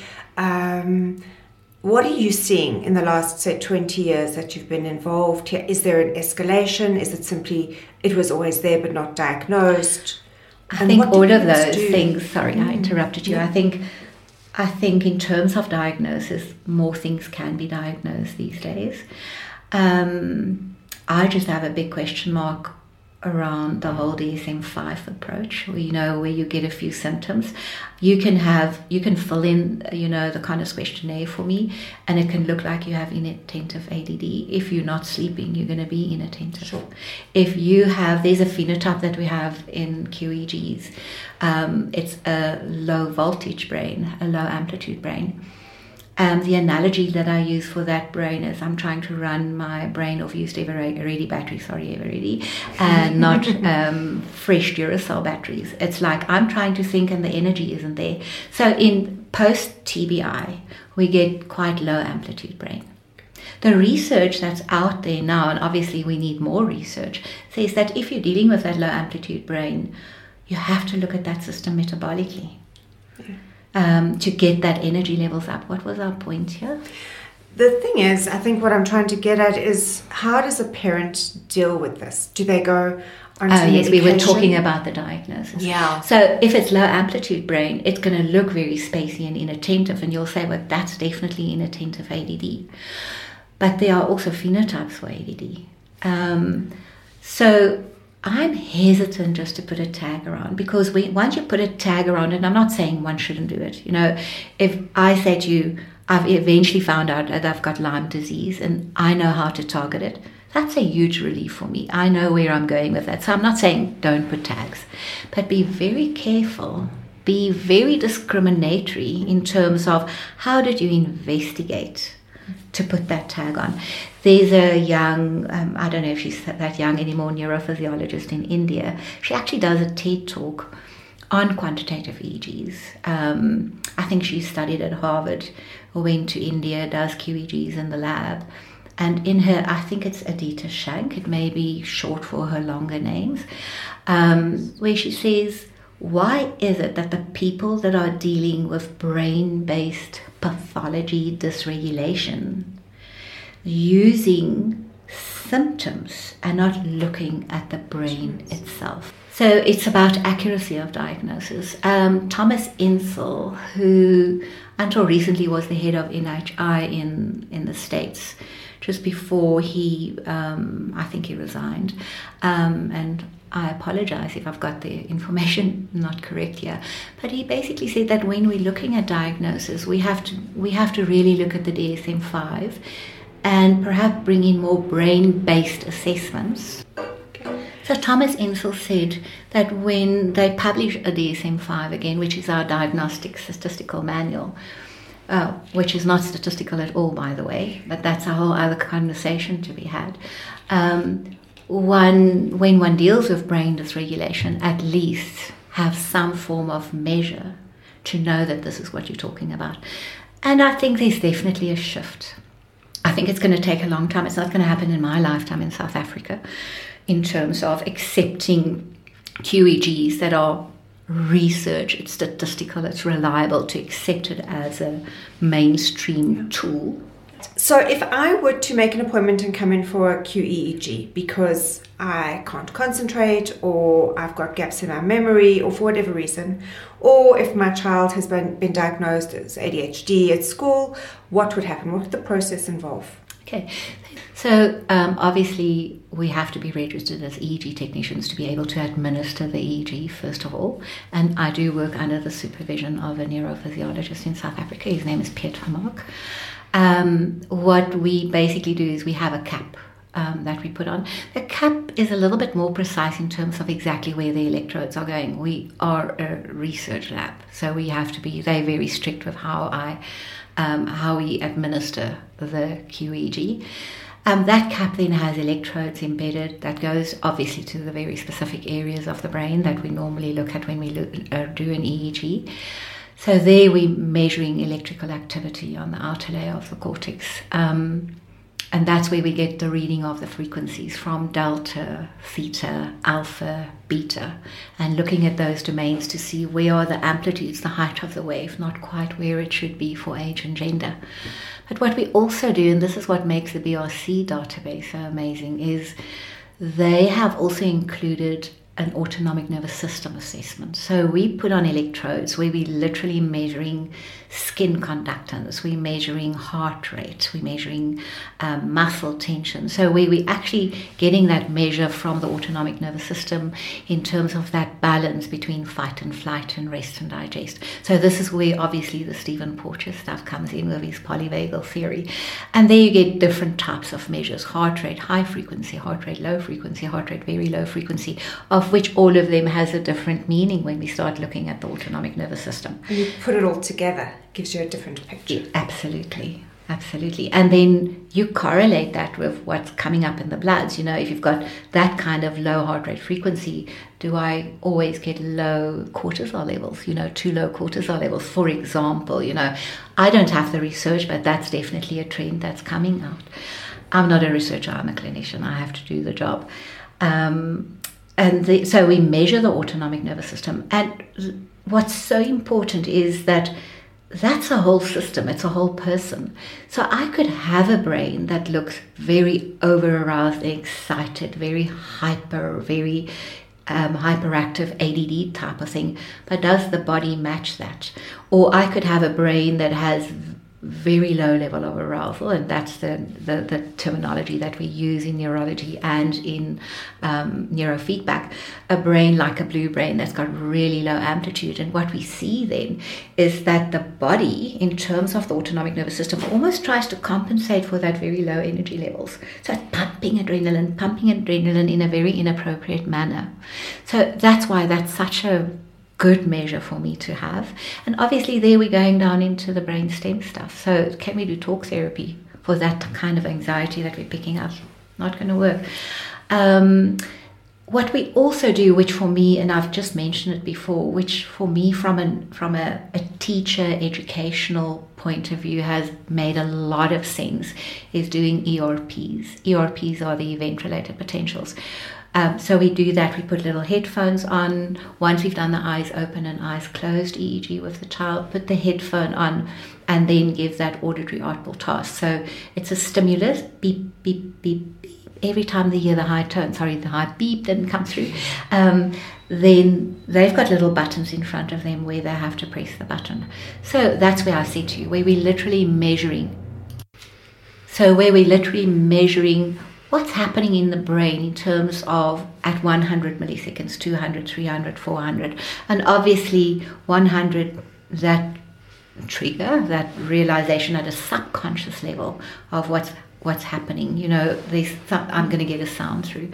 What are you seeing in the last, say, 20 years that you've been involved here? Is there an escalation? Is it simply it was always there but not diagnosed? I think all of those things. Sorry, I interrupted you. Yeah. I think in terms of diagnosis, more things can be diagnosed these days. I just have a big question mark around the whole DSM-5 approach, where you get a few symptoms. You can fill in, the Conners questionnaire for me, and it can look like you have inattentive ADD. If you're not sleeping, you're going to be inattentive. Sure. If you have, there's a phenotype that we have in QEEGs. It's a low voltage brain, a low amplitude brain. The analogy that I use for that brain is I'm trying to run my brain off used Eveready batteries, and not fresh Duracell batteries. It's like I'm trying to think and the energy isn't there. So in post-TBI, we get quite low amplitude brain. The research that's out there now, and obviously we need more research, says that if you're dealing with that low amplitude brain, you have to look at that system metabolically. Yeah. To get that energy levels up. What was our point here? The thing is, I think what I'm trying to get at is, how does a parent deal with this? Do they go on to yes, we were talking about the diagnosis. Yeah. So if it's low amplitude brain, it's going to look very spacey and inattentive, and you'll say, well, that's definitely inattentive ADD. But there are also phenotypes for ADD. So I'm hesitant just to put a tag around, because once you put a tag around it, and I'm not saying one shouldn't do it. If I say to you, I've eventually found out that I've got Lyme disease and I know how to target it, that's a huge relief for me. I know where I'm going with that. So I'm not saying don't put tags, but be very careful, be very discriminatory in terms of how did you investigate to put that tag on. There's a young, I don't know if she's that young anymore, neurophysiologist in India. She actually does a TED talk on quantitative EEGs. I think she studied at Harvard, went to India, does QEEGs in the lab. And in her, I think it's Adita Shank, it may be short for her longer names, where she says, why is it that the people that are dealing with brain-based pathology dysregulation using symptoms and not looking at the brain itself? So it's about accuracy of diagnosis. Thomas Insel, who until recently was the head of NHI in the States, just before he, I think he resigned, and I apologize if I've got the information not correct here, but he basically said that when we're looking at diagnosis, we have to really look at the DSM-5 and perhaps bring in more brain-based assessments. So Thomas Insel said that when they publish a DSM-5 again, which is our diagnostic statistical manual, which is not statistical at all, by the way, but that's a whole other conversation to be had. When one deals with brain dysregulation, at least have some form of measure to know that this is what you're talking about. And I think there's definitely a shift. I think it's going to take a long time. It's not going to happen in my lifetime in South Africa in terms of accepting QEEGs that are research, it's statistical, it's reliable, to accept it as a mainstream tool. So if I were to make an appointment and come in for a QEEG because I can't concentrate, or I've got gaps in my memory, or for whatever reason, or if my child has been diagnosed as ADHD at school, what would happen? What would the process involve? Okay, so obviously we have to be registered as EEG technicians to be able to administer the EEG, first of all. And I do work under the supervision of a neurophysiologist in South Africa. His name is Piet Vermaak. What we basically do is we have a cap that we put on. The cap is a little bit more precise in terms of exactly where the electrodes are going. We are a research lab, so we have to be, they're very strict with how we administer the QEEG. That cap then has electrodes embedded that goes obviously to the very specific areas of the brain that we normally look at when we do an EEG. So there we're measuring electrical activity on the outer layer of the cortex. And that's where we get the reading of the frequencies from delta, theta, alpha, beta, and looking at those domains to see where are the amplitudes, the height of the wave, not quite where it should be for age and gender. But what we also do, and this is what makes the BRC database so amazing, is they have also included an autonomic nervous system assessment. So we put on electrodes where we're literally measuring skin conductance, we're measuring heart rate, we're measuring muscle tension. So where we're actually getting that measure from the autonomic nervous system in terms of that balance between fight and flight and rest and digest. So this is where obviously the Stephen Porges stuff comes in with his polyvagal theory. And there you get different types of measures: heart rate, high frequency; heart rate, low frequency; heart rate, very low frequency, of which all of them has a different meaning when we start looking at the autonomic nervous system. And you put it all together, gives you a different picture. Yeah, absolutely. And then you correlate that with what's coming up in the bloods. If you've got that kind of low heart rate frequency, do I always get low cortisol levels, too low cortisol levels, for example? I don't have the research, but that's definitely a trend that's coming out. I'm not a researcher, I'm a clinician. I have to do the job. So we measure the autonomic nervous system. And what's so important is that that's a whole system. It's a whole person. So I could have a brain that looks very over-aroused, excited, very hyper, very hyperactive, ADD type of thing. But does the body match that? Or I could have a brain that has very low level of arousal, and that's the terminology that we use in neurology and in neurofeedback. A brain like a blue brain that's got really low amplitude, and what we see then is that the body, in terms of the autonomic nervous system, almost tries to compensate for that very low energy levels. So it's pumping adrenaline in a very inappropriate manner. So that's why that's such a good measure for me to have. And obviously there we're going down into the brainstem stuff. So can we do talk therapy for that kind of anxiety that we're picking up? Not going to work. What we also do, which for me, and I've just mentioned it before, which for me from a teacher educational point of view has made a lot of sense, is doing ERPs. ERPs are the event-related potentials. So we do that. We put little headphones on. Once we've done the eyes open and eyes closed EEG with the child, put the headphone on and then give that auditory audible task. So it's a stimulus, beep, beep, beep, beep. Every time they hear the high beep didn't come through, then they've got little buttons in front of them where they have to press the button. So that's where I said to you, where we're literally measuring. So where we're literally measuring what's happening in the brain in terms of at 100 milliseconds, 200, 300, 400. And obviously 100, that trigger, that realization at a subconscious level of what's happening. I'm going to get a sound through.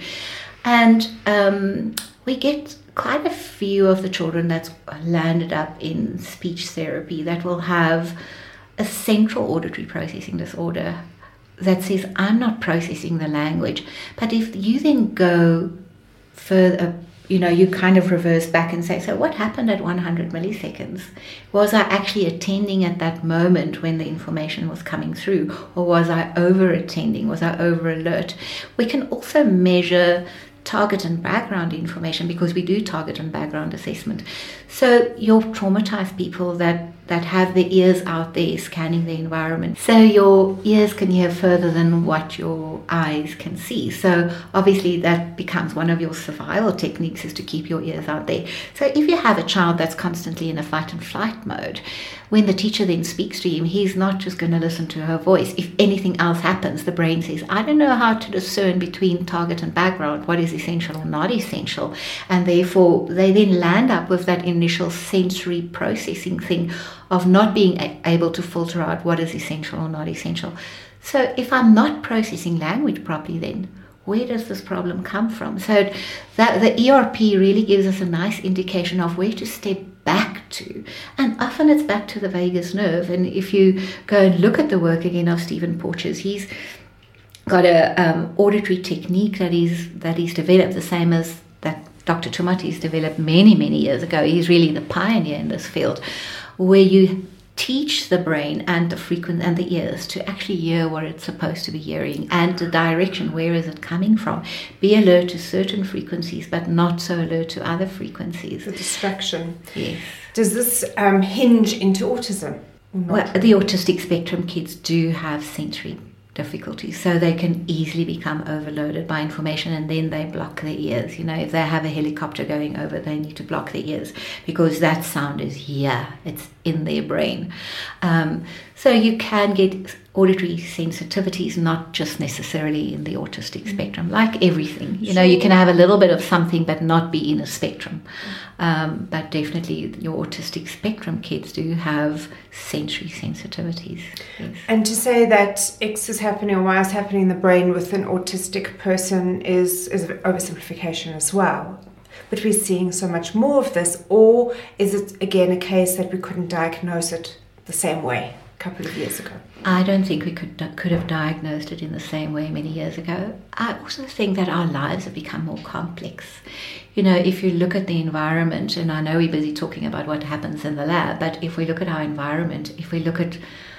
And we get quite a few of the children that's landed up in speech therapy that will have a central auditory processing disorder that says, I'm not processing the language. But if you then go further, you kind of reverse back and say, so what happened at 100 milliseconds? Was I actually attending at that moment when the information was coming through? Or was I over-attending? Was I over-alert? We can also measure target and background information because we do target and background assessment. So your traumatized people that have their ears out there scanning the environment. So your ears can hear further than what your eyes can see. So obviously that becomes one of your survival techniques, is to keep your ears out there. So if you have a child that's constantly in a fight and flight mode, when the teacher then speaks to him, he's not just going to listen to her voice. If anything else happens, the brain says, I don't know how to discern between target and background, what is essential or not essential. And therefore, they then land up with that initial sensory processing thing of not being able to filter out what is essential or not essential. So if I'm not processing language properly, then where does this problem come from? So that the ERP really gives us a nice indication of where to step back to. And often it's back to the vagus nerve. And if you go and look at the work again of Stephen Porges, he's got a auditory technique that he's developed, the same as that Dr. Tomati's developed many, many years ago. He's really the pioneer in this field, where you teach the brain and the frequency and the ears to actually hear what it's supposed to be hearing, and the direction, where is it coming from. Be alert to certain frequencies, but not so alert to other frequencies. The distraction. Yes. Does this hinge into autism? Well, the autistic spectrum kids do have sensory difficulties. So they can easily become overloaded by information, and then they block their ears. If they have a helicopter going over, they need to block their ears because that sound is here. It's in their brain. So you can get auditory sensitivities, not just necessarily in the autistic spectrum, like everything. You can have a little bit of something but not be in a spectrum. But definitely your autistic spectrum kids do have sensory sensitivities. Yes. And to say that X is happening or Y is happening in the brain with an autistic person is an oversimplification as well. But we're seeing so much more of this, or is it again a case that we couldn't diagnose it the same way a couple of years ago? I don't think we could have diagnosed it in the same way many years ago. I also think that our lives have become more complex. If you look at the environment, and I know we're busy talking about what happens in the lab, but if we look at our environment, if we look at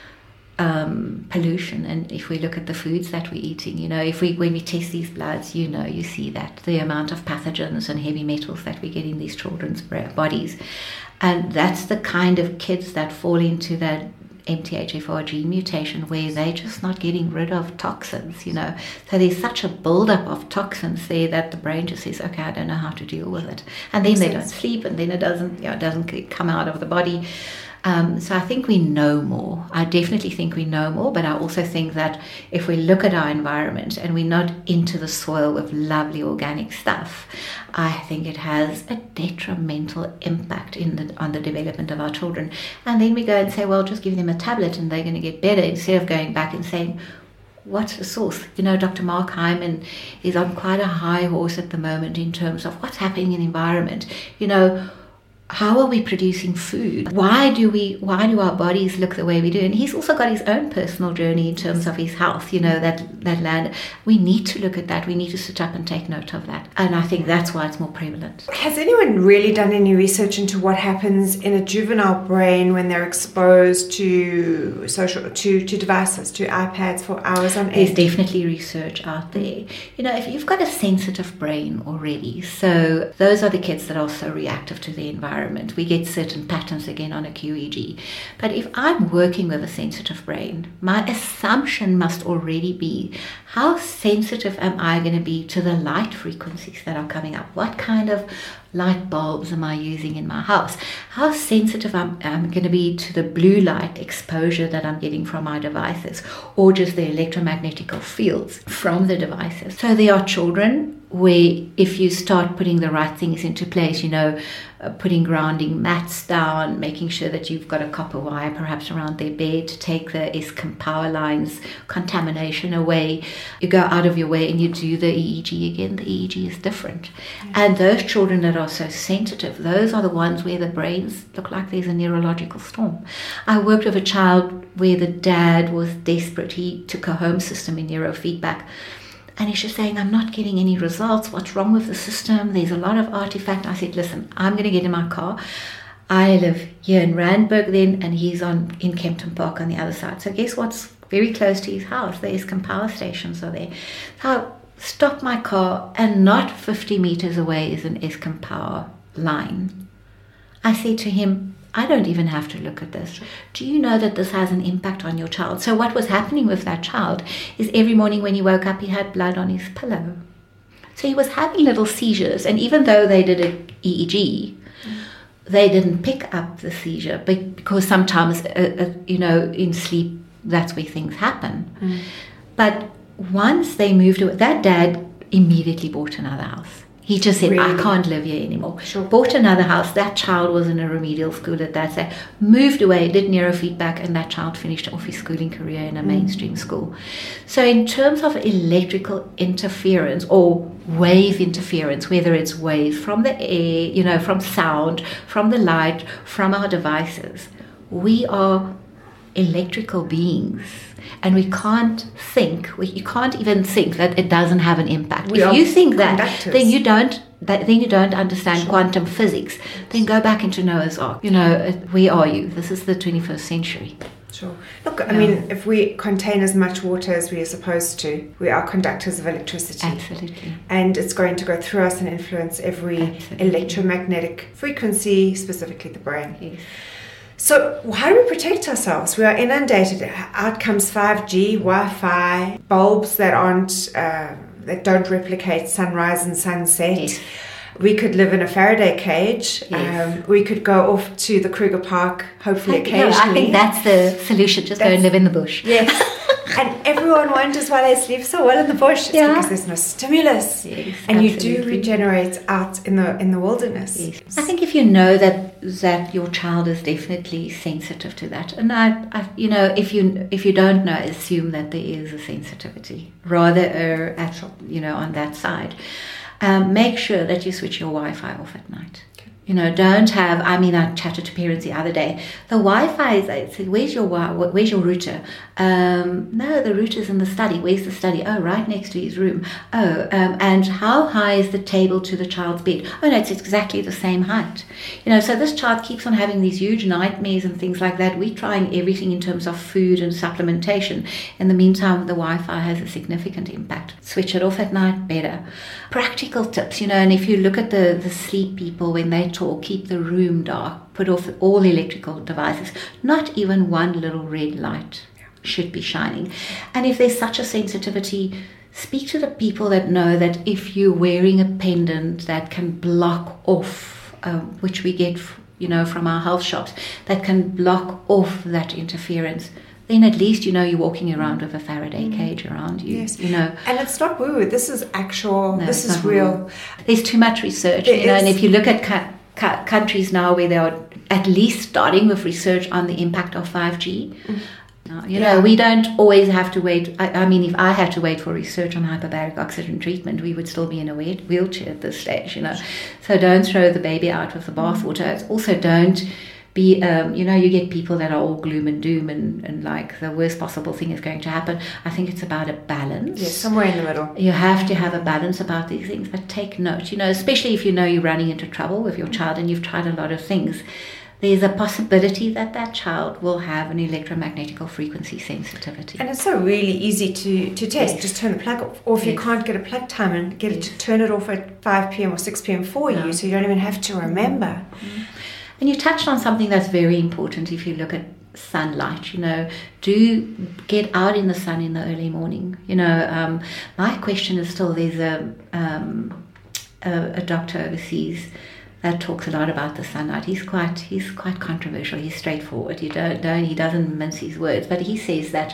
pollution, and if we look at the foods that we're eating, when we test these bloods, you see that the amount of pathogens and heavy metals that we get in these children's bodies, and that's the kind of kids that fall into that MTHFR gene mutation where they're just not getting rid of toxins, So there's such a buildup of toxins there that the brain just says, okay, I don't know how to deal with it. And then they don't sleep, and then it doesn't come out of the body. So I think we know more. I definitely think we know more, but I also think that if we look at our environment and we're not into the soil with lovely organic stuff, I think it has a detrimental impact on the development of our children. And then we go and say, well, just give them a tablet and they're going to get better, instead of going back and saying, what's the source? Dr. Mark Hyman is on quite a high horse at the moment in terms of what's happening in the environment. How are we producing food? Why do our bodies look the way we do? And he's also got his own personal journey in terms of his health, that land. We need to look at that. We need to sit up and take note of that. And I think that's why it's more prevalent. Has anyone really done any research into what happens in a juvenile brain when they're exposed to devices, to iPads for hours on end? There's definitely research out there. If you've got a sensitive brain already, so those are the kids that are so reactive to the environment. We get certain patterns again on a QEEG. But if I'm working with a sensitive brain, my assumption must already be, how sensitive am I going to be to the light frequencies that are coming up? What kind of light bulbs am I using in my house? How sensitive am I going to be to the blue light exposure that I'm getting from my devices, or just the electromagnetic fields from the devices? So there are children where if you start putting the right things into place, putting grounding mats down, making sure that you've got a copper wire perhaps around their bed to take the Eskom power lines contamination away, you go out of your way and you do the EEG again. The EEG is different. And those children that are so sensitive, those are the ones where the brains look like there's a neurological storm. I worked with a child where the dad was desperate. He took a home system in neurofeedback, and he's just saying, I'm not getting any results. What's wrong with the system? There's a lot of artifact. I said, listen, I'm going to get in my car. I live here in Randburg then, and he's in Kempton Park on the other side. So guess what's very close to his house? The Eskom power stations are there. So I stop my car, and not 50 meters away is an Eskom power line. I said to him, I don't even have to look at this. Do you know that this has an impact on your child? So what was happening with that child is every morning when he woke up, he had blood on his pillow. So he was having little seizures. And even though they did an EEG, they didn't pick up the seizure because sometimes, in sleep, that's where things happen. But once they moved away, that dad immediately bought another house. He just said, really? I can't live here anymore. Sure. Bought another house. That child was in a remedial school at that stage. Moved away, did neurofeedback, and that child finished off his schooling career in a mainstream school. So in terms of electrical interference or wave interference, whether it's waves from the air, from sound, from the light, from our devices, we are electrical beings. And we can't think, you can't even think that it doesn't have an impact. If you think that, then you don't understand quantum physics. Then go back into Noah's Ark. Where are you? This is the 21st century. Sure. Look, I mean, if we contain as much water as we are supposed to, we are conductors of electricity. Absolutely. And it's going to go through us and influence every electromagnetic frequency, specifically the brain. Yes. So how do we protect ourselves? We are inundated. Out comes 5G, Wi-Fi, bulbs that aren't that don't replicate sunrise and sunset. Yes. We could live in a Faraday cage. Yes. We could go off to the Kruger Park, hopefully occasionally. I think that's the solution. Just go and live in the bush. Yes. And everyone wonders why they sleep so well in the bush. It's because there's no stimulus. Yes, and absolutely. you do regenerate out in the wilderness. Yes. I think if you know that your child is definitely sensitive to that, and I if you don't know, assume that there is a sensitivity, rather on that side. Make sure that you switch your Wi-Fi off at night. Don't have, I chatted to parents the other day. The Wi-Fi I said, where's your router? No, the router's in the study. Where's the study? Oh, right next to his room. Oh, and how high is the table to the child's bed? Oh, no, it's exactly the same height. So this child keeps on having these huge nightmares and things like that. We're trying everything in terms of food and supplementation. In the meantime, the Wi-Fi has a significant impact. Switch it off at night, better. Practical tips, and if you look at the sleep people when they talk, keep the room dark, put off all electrical devices. Not even one little red light should be shining. And if there's such a sensitivity, speak to the people that know that if you're wearing a pendant that can block off, which we get, from our health shops, that can block off that interference, then at least you're walking around with a Faraday cage around you. Yes. And it's not woo-woo. This is actual. No, this is real. Woo-woo. There's too much research, and if you look at countries now where they are at least starting with research on the impact of 5G. We don't always have to wait. If I had to wait for research on hyperbaric oxygen treatment, we would still be in a wheelchair at this stage, So don't throw the baby out with the bathwater. Also, don't be, you get people that are all gloom and doom and like the worst possible thing is going to happen. I think it's about a balance. Yes, somewhere in the middle. You have to have a balance about these things, but take note, especially if you're running into trouble with your child and you've tried a lot of things. There's a possibility that child will have an electromagnetic frequency sensitivity. And it's so really easy to test. Yes. Just turn the plug off. Or if you can't get a plug time, and get it to turn it off at 5 p.m. or 6 p.m. for you, so you don't even have to remember. And you touched on something that's very important if you look at sunlight. Do get out in the sun in the early morning. My question is still, there's a doctor overseas that talks a lot about the sunlight. He's quite controversial. He's straightforward. He doesn't mince his words, but he says that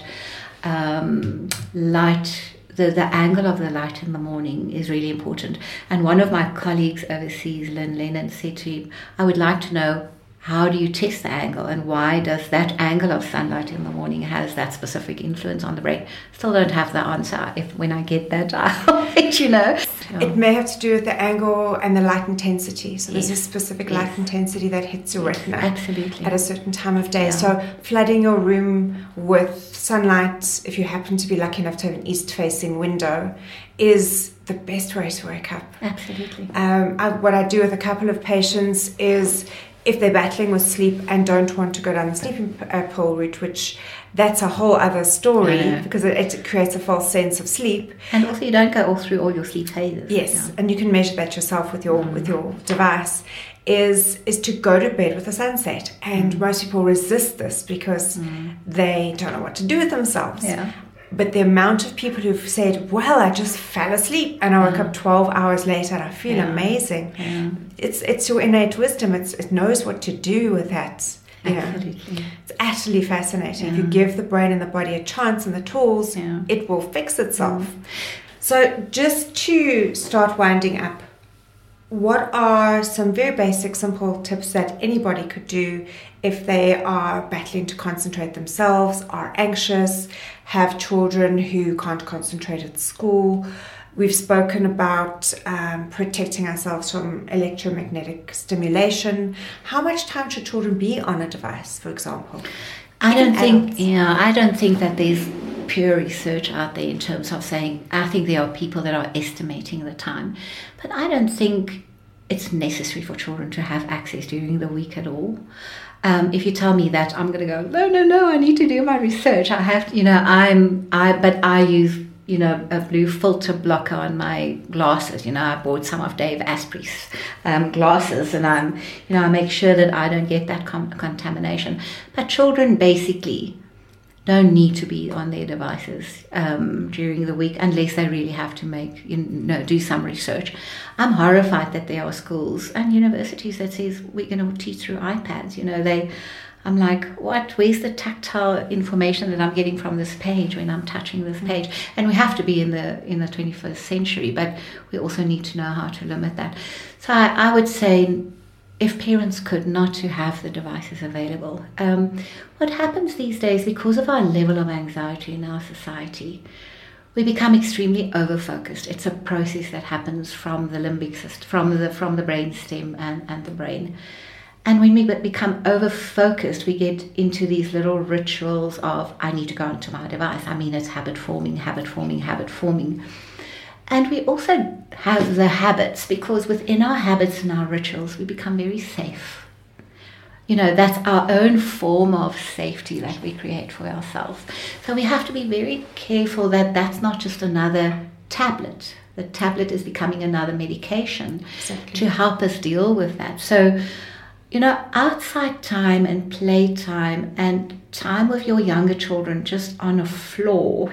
light, the angle of the light in the morning is really important. And one of my colleagues overseas, Lynn Lennon, said to him, I would like to know, how do you test the angle, and why does that angle of sunlight in the morning has that specific influence on the brain? Still don't have the answer. When I get that, I'll let you know. It may have to do with the angle and the light intensity. So there's a specific light intensity that hits your retina at a certain time of day. Yeah. So flooding your room with sunlight, if you happen to be lucky enough to have an east-facing window, is the best way to wake up. Absolutely. What I do with a couple of patients is, if they're battling with sleep and don't want to go down the sleeping pill route, which that's a whole other story, because it creates a false sense of sleep. And also you don't go all through all your sleep phases. Yes, and you can measure that yourself with your device, is to go to bed with a sunset. And most people resist this because they don't know what to do with themselves. Yeah. But the amount of people who've said, well, I just fell asleep and I woke up 12 hours later and I feel amazing. Yeah. It's your innate wisdom. It knows what to do with that. Absolutely. It's utterly fascinating. If you give the brain and the body a chance and the tools, it will fix itself. So just to start winding up, what are some very basic, simple tips that anybody could do if they are battling to concentrate themselves, are anxious, have children who can't concentrate at school? We've spoken about protecting ourselves from electromagnetic stimulation. How much time should children be on a device, for example? I don't think that there's pure research out there in terms of saying, I think there are people that are estimating the time, but I don't think it's necessary for children to have access during the week at all. If you tell me that, I'm going to go, no, I need to do my research. I have to, but I use a blue filter blocker on my glasses. I bought some of Dave Asprey's glasses, and I make sure that I don't get that contamination. But children basically don't need to be on their devices during the week unless they really have to do some research. I'm horrified that there are schools and universities that says we're going to teach through iPads. I'm like, what? Where's the tactile information that I'm getting from this page when I'm touching this page? And we have to be in the 21st century, but we also need to know how to limit that. So I would say, if parents could, not to have the devices available. What happens these days, because of our level of anxiety in our society, we become extremely over-focused. It's a process that happens from the limbic system, from the brain stem and the brain. And when we become over-focused, we get into these little rituals of, I need to go onto my device. It's habit forming. And we also have the habits, because within our habits and our rituals, we become very safe. That's our own form of safety that we create for ourselves. So we have to be very careful that that's not just another tablet. The tablet is becoming another medication to help us deal with that. So, outside time and playtime and time with your younger children just on a floor,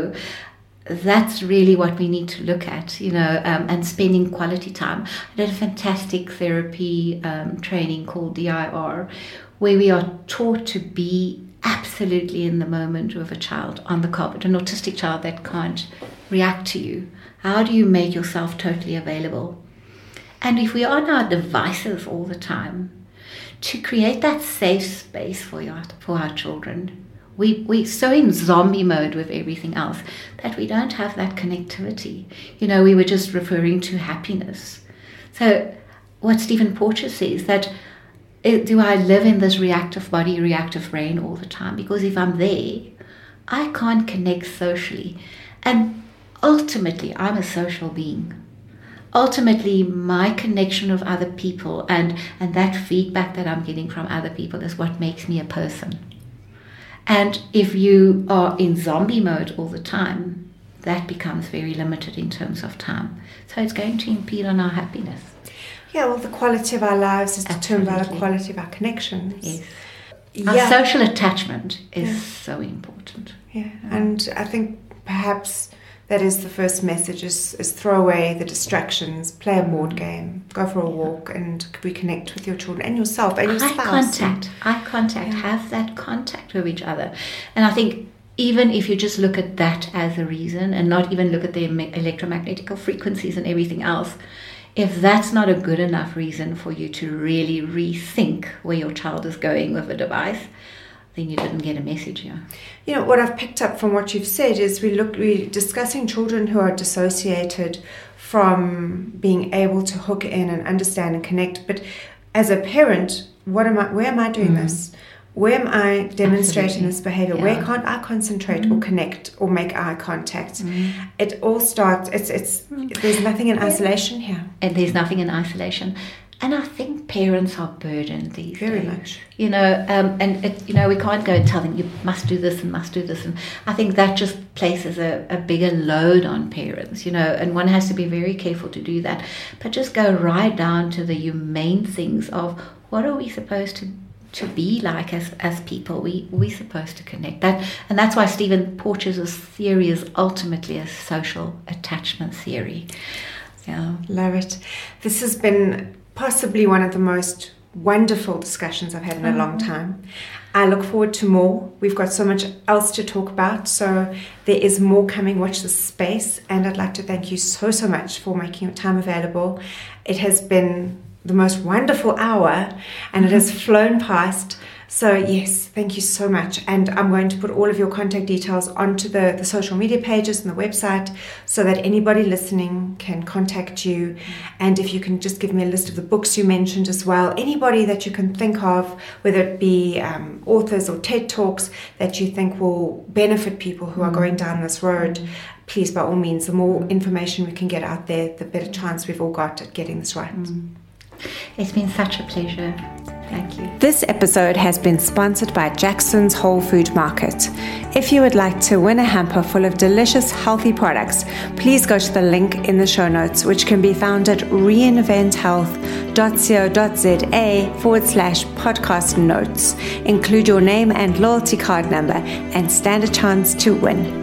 that's really what we need to look at, and spending quality time. I did a fantastic therapy training called DIR, where we are taught to be absolutely in the moment with a child on the carpet, an autistic child that can't react to you. How do you make yourself totally available? And if we are on our devices all the time, to create that safe space for our children, we're so in zombie mode with everything else that we don't have that connectivity. We were just referring to happiness. So what Stephen Porges says, that do I live in this reactive body, reactive brain all the time? Because if I'm there, I can't connect socially. And ultimately, I'm a social being. Ultimately, my connection with other people and that feedback that I'm getting from other people is what makes me a person. And if you are in zombie mode all the time, that becomes very limited in terms of time. So it's going to impede on our happiness. Yeah, well, the quality of our lives is determined by the quality of our connections. Yes. Our social attachment is so important. Yeah, and I think perhaps that is the first message, is throw away the distractions, play a board game, go for a walk, and reconnect with your children and yourself and your spouse. Eye contact, have that contact with each other. And I think even if you just look at that as a reason and not even look at the electromagnetic frequencies and everything else, if that's not a good enough reason for you to really rethink where your child is going with a device, then you didn't get a message here. What I've picked up from what you've said is we're discussing children who are dissociated from being able to hook in and understand and connect. But as a parent, where am I doing this? Where am I demonstrating this behavior? Yeah. Where can't I concentrate or connect or make eye contact? It all starts, there's nothing in isolation here. And there's nothing in isolation. And I think parents are burdened these days. Very much. We can't go and tell them, you must do this and must do this. And I think that just places a bigger load on parents, and one has to be very careful to do that. But just go right down to the humane things of what are we supposed to be like as people. We're supposed to connect. And that's why Stephen Porges' theory is ultimately a social attachment theory. Yeah. Love it. This has been possibly one of the most wonderful discussions I've had in a long time. I look forward to more. We've got so much else to talk about, so there is more coming. Watch this space, and I'd like to thank you so much for making your time available. It has been the most wonderful hour, and it has flown past. So yes, thank you so much. And I'm going to put all of your contact details onto the social media pages and the website so that anybody listening can contact you. And if you can just give me a list of the books you mentioned as well, anybody that you can think of, whether it be authors or TED Talks that you think will benefit people who are going down this road, please, by all means, the more information we can get out there, the better chance we've all got at getting this right. It's been such a pleasure. Thank you. This episode has been sponsored by Jackson's Whole Food Market. If you would like to win a hamper full of delicious, healthy products, please go to the link in the show notes, which can be found at reinventhealth.co.za/podcast notes. Include your name and loyalty card number and stand a chance to win.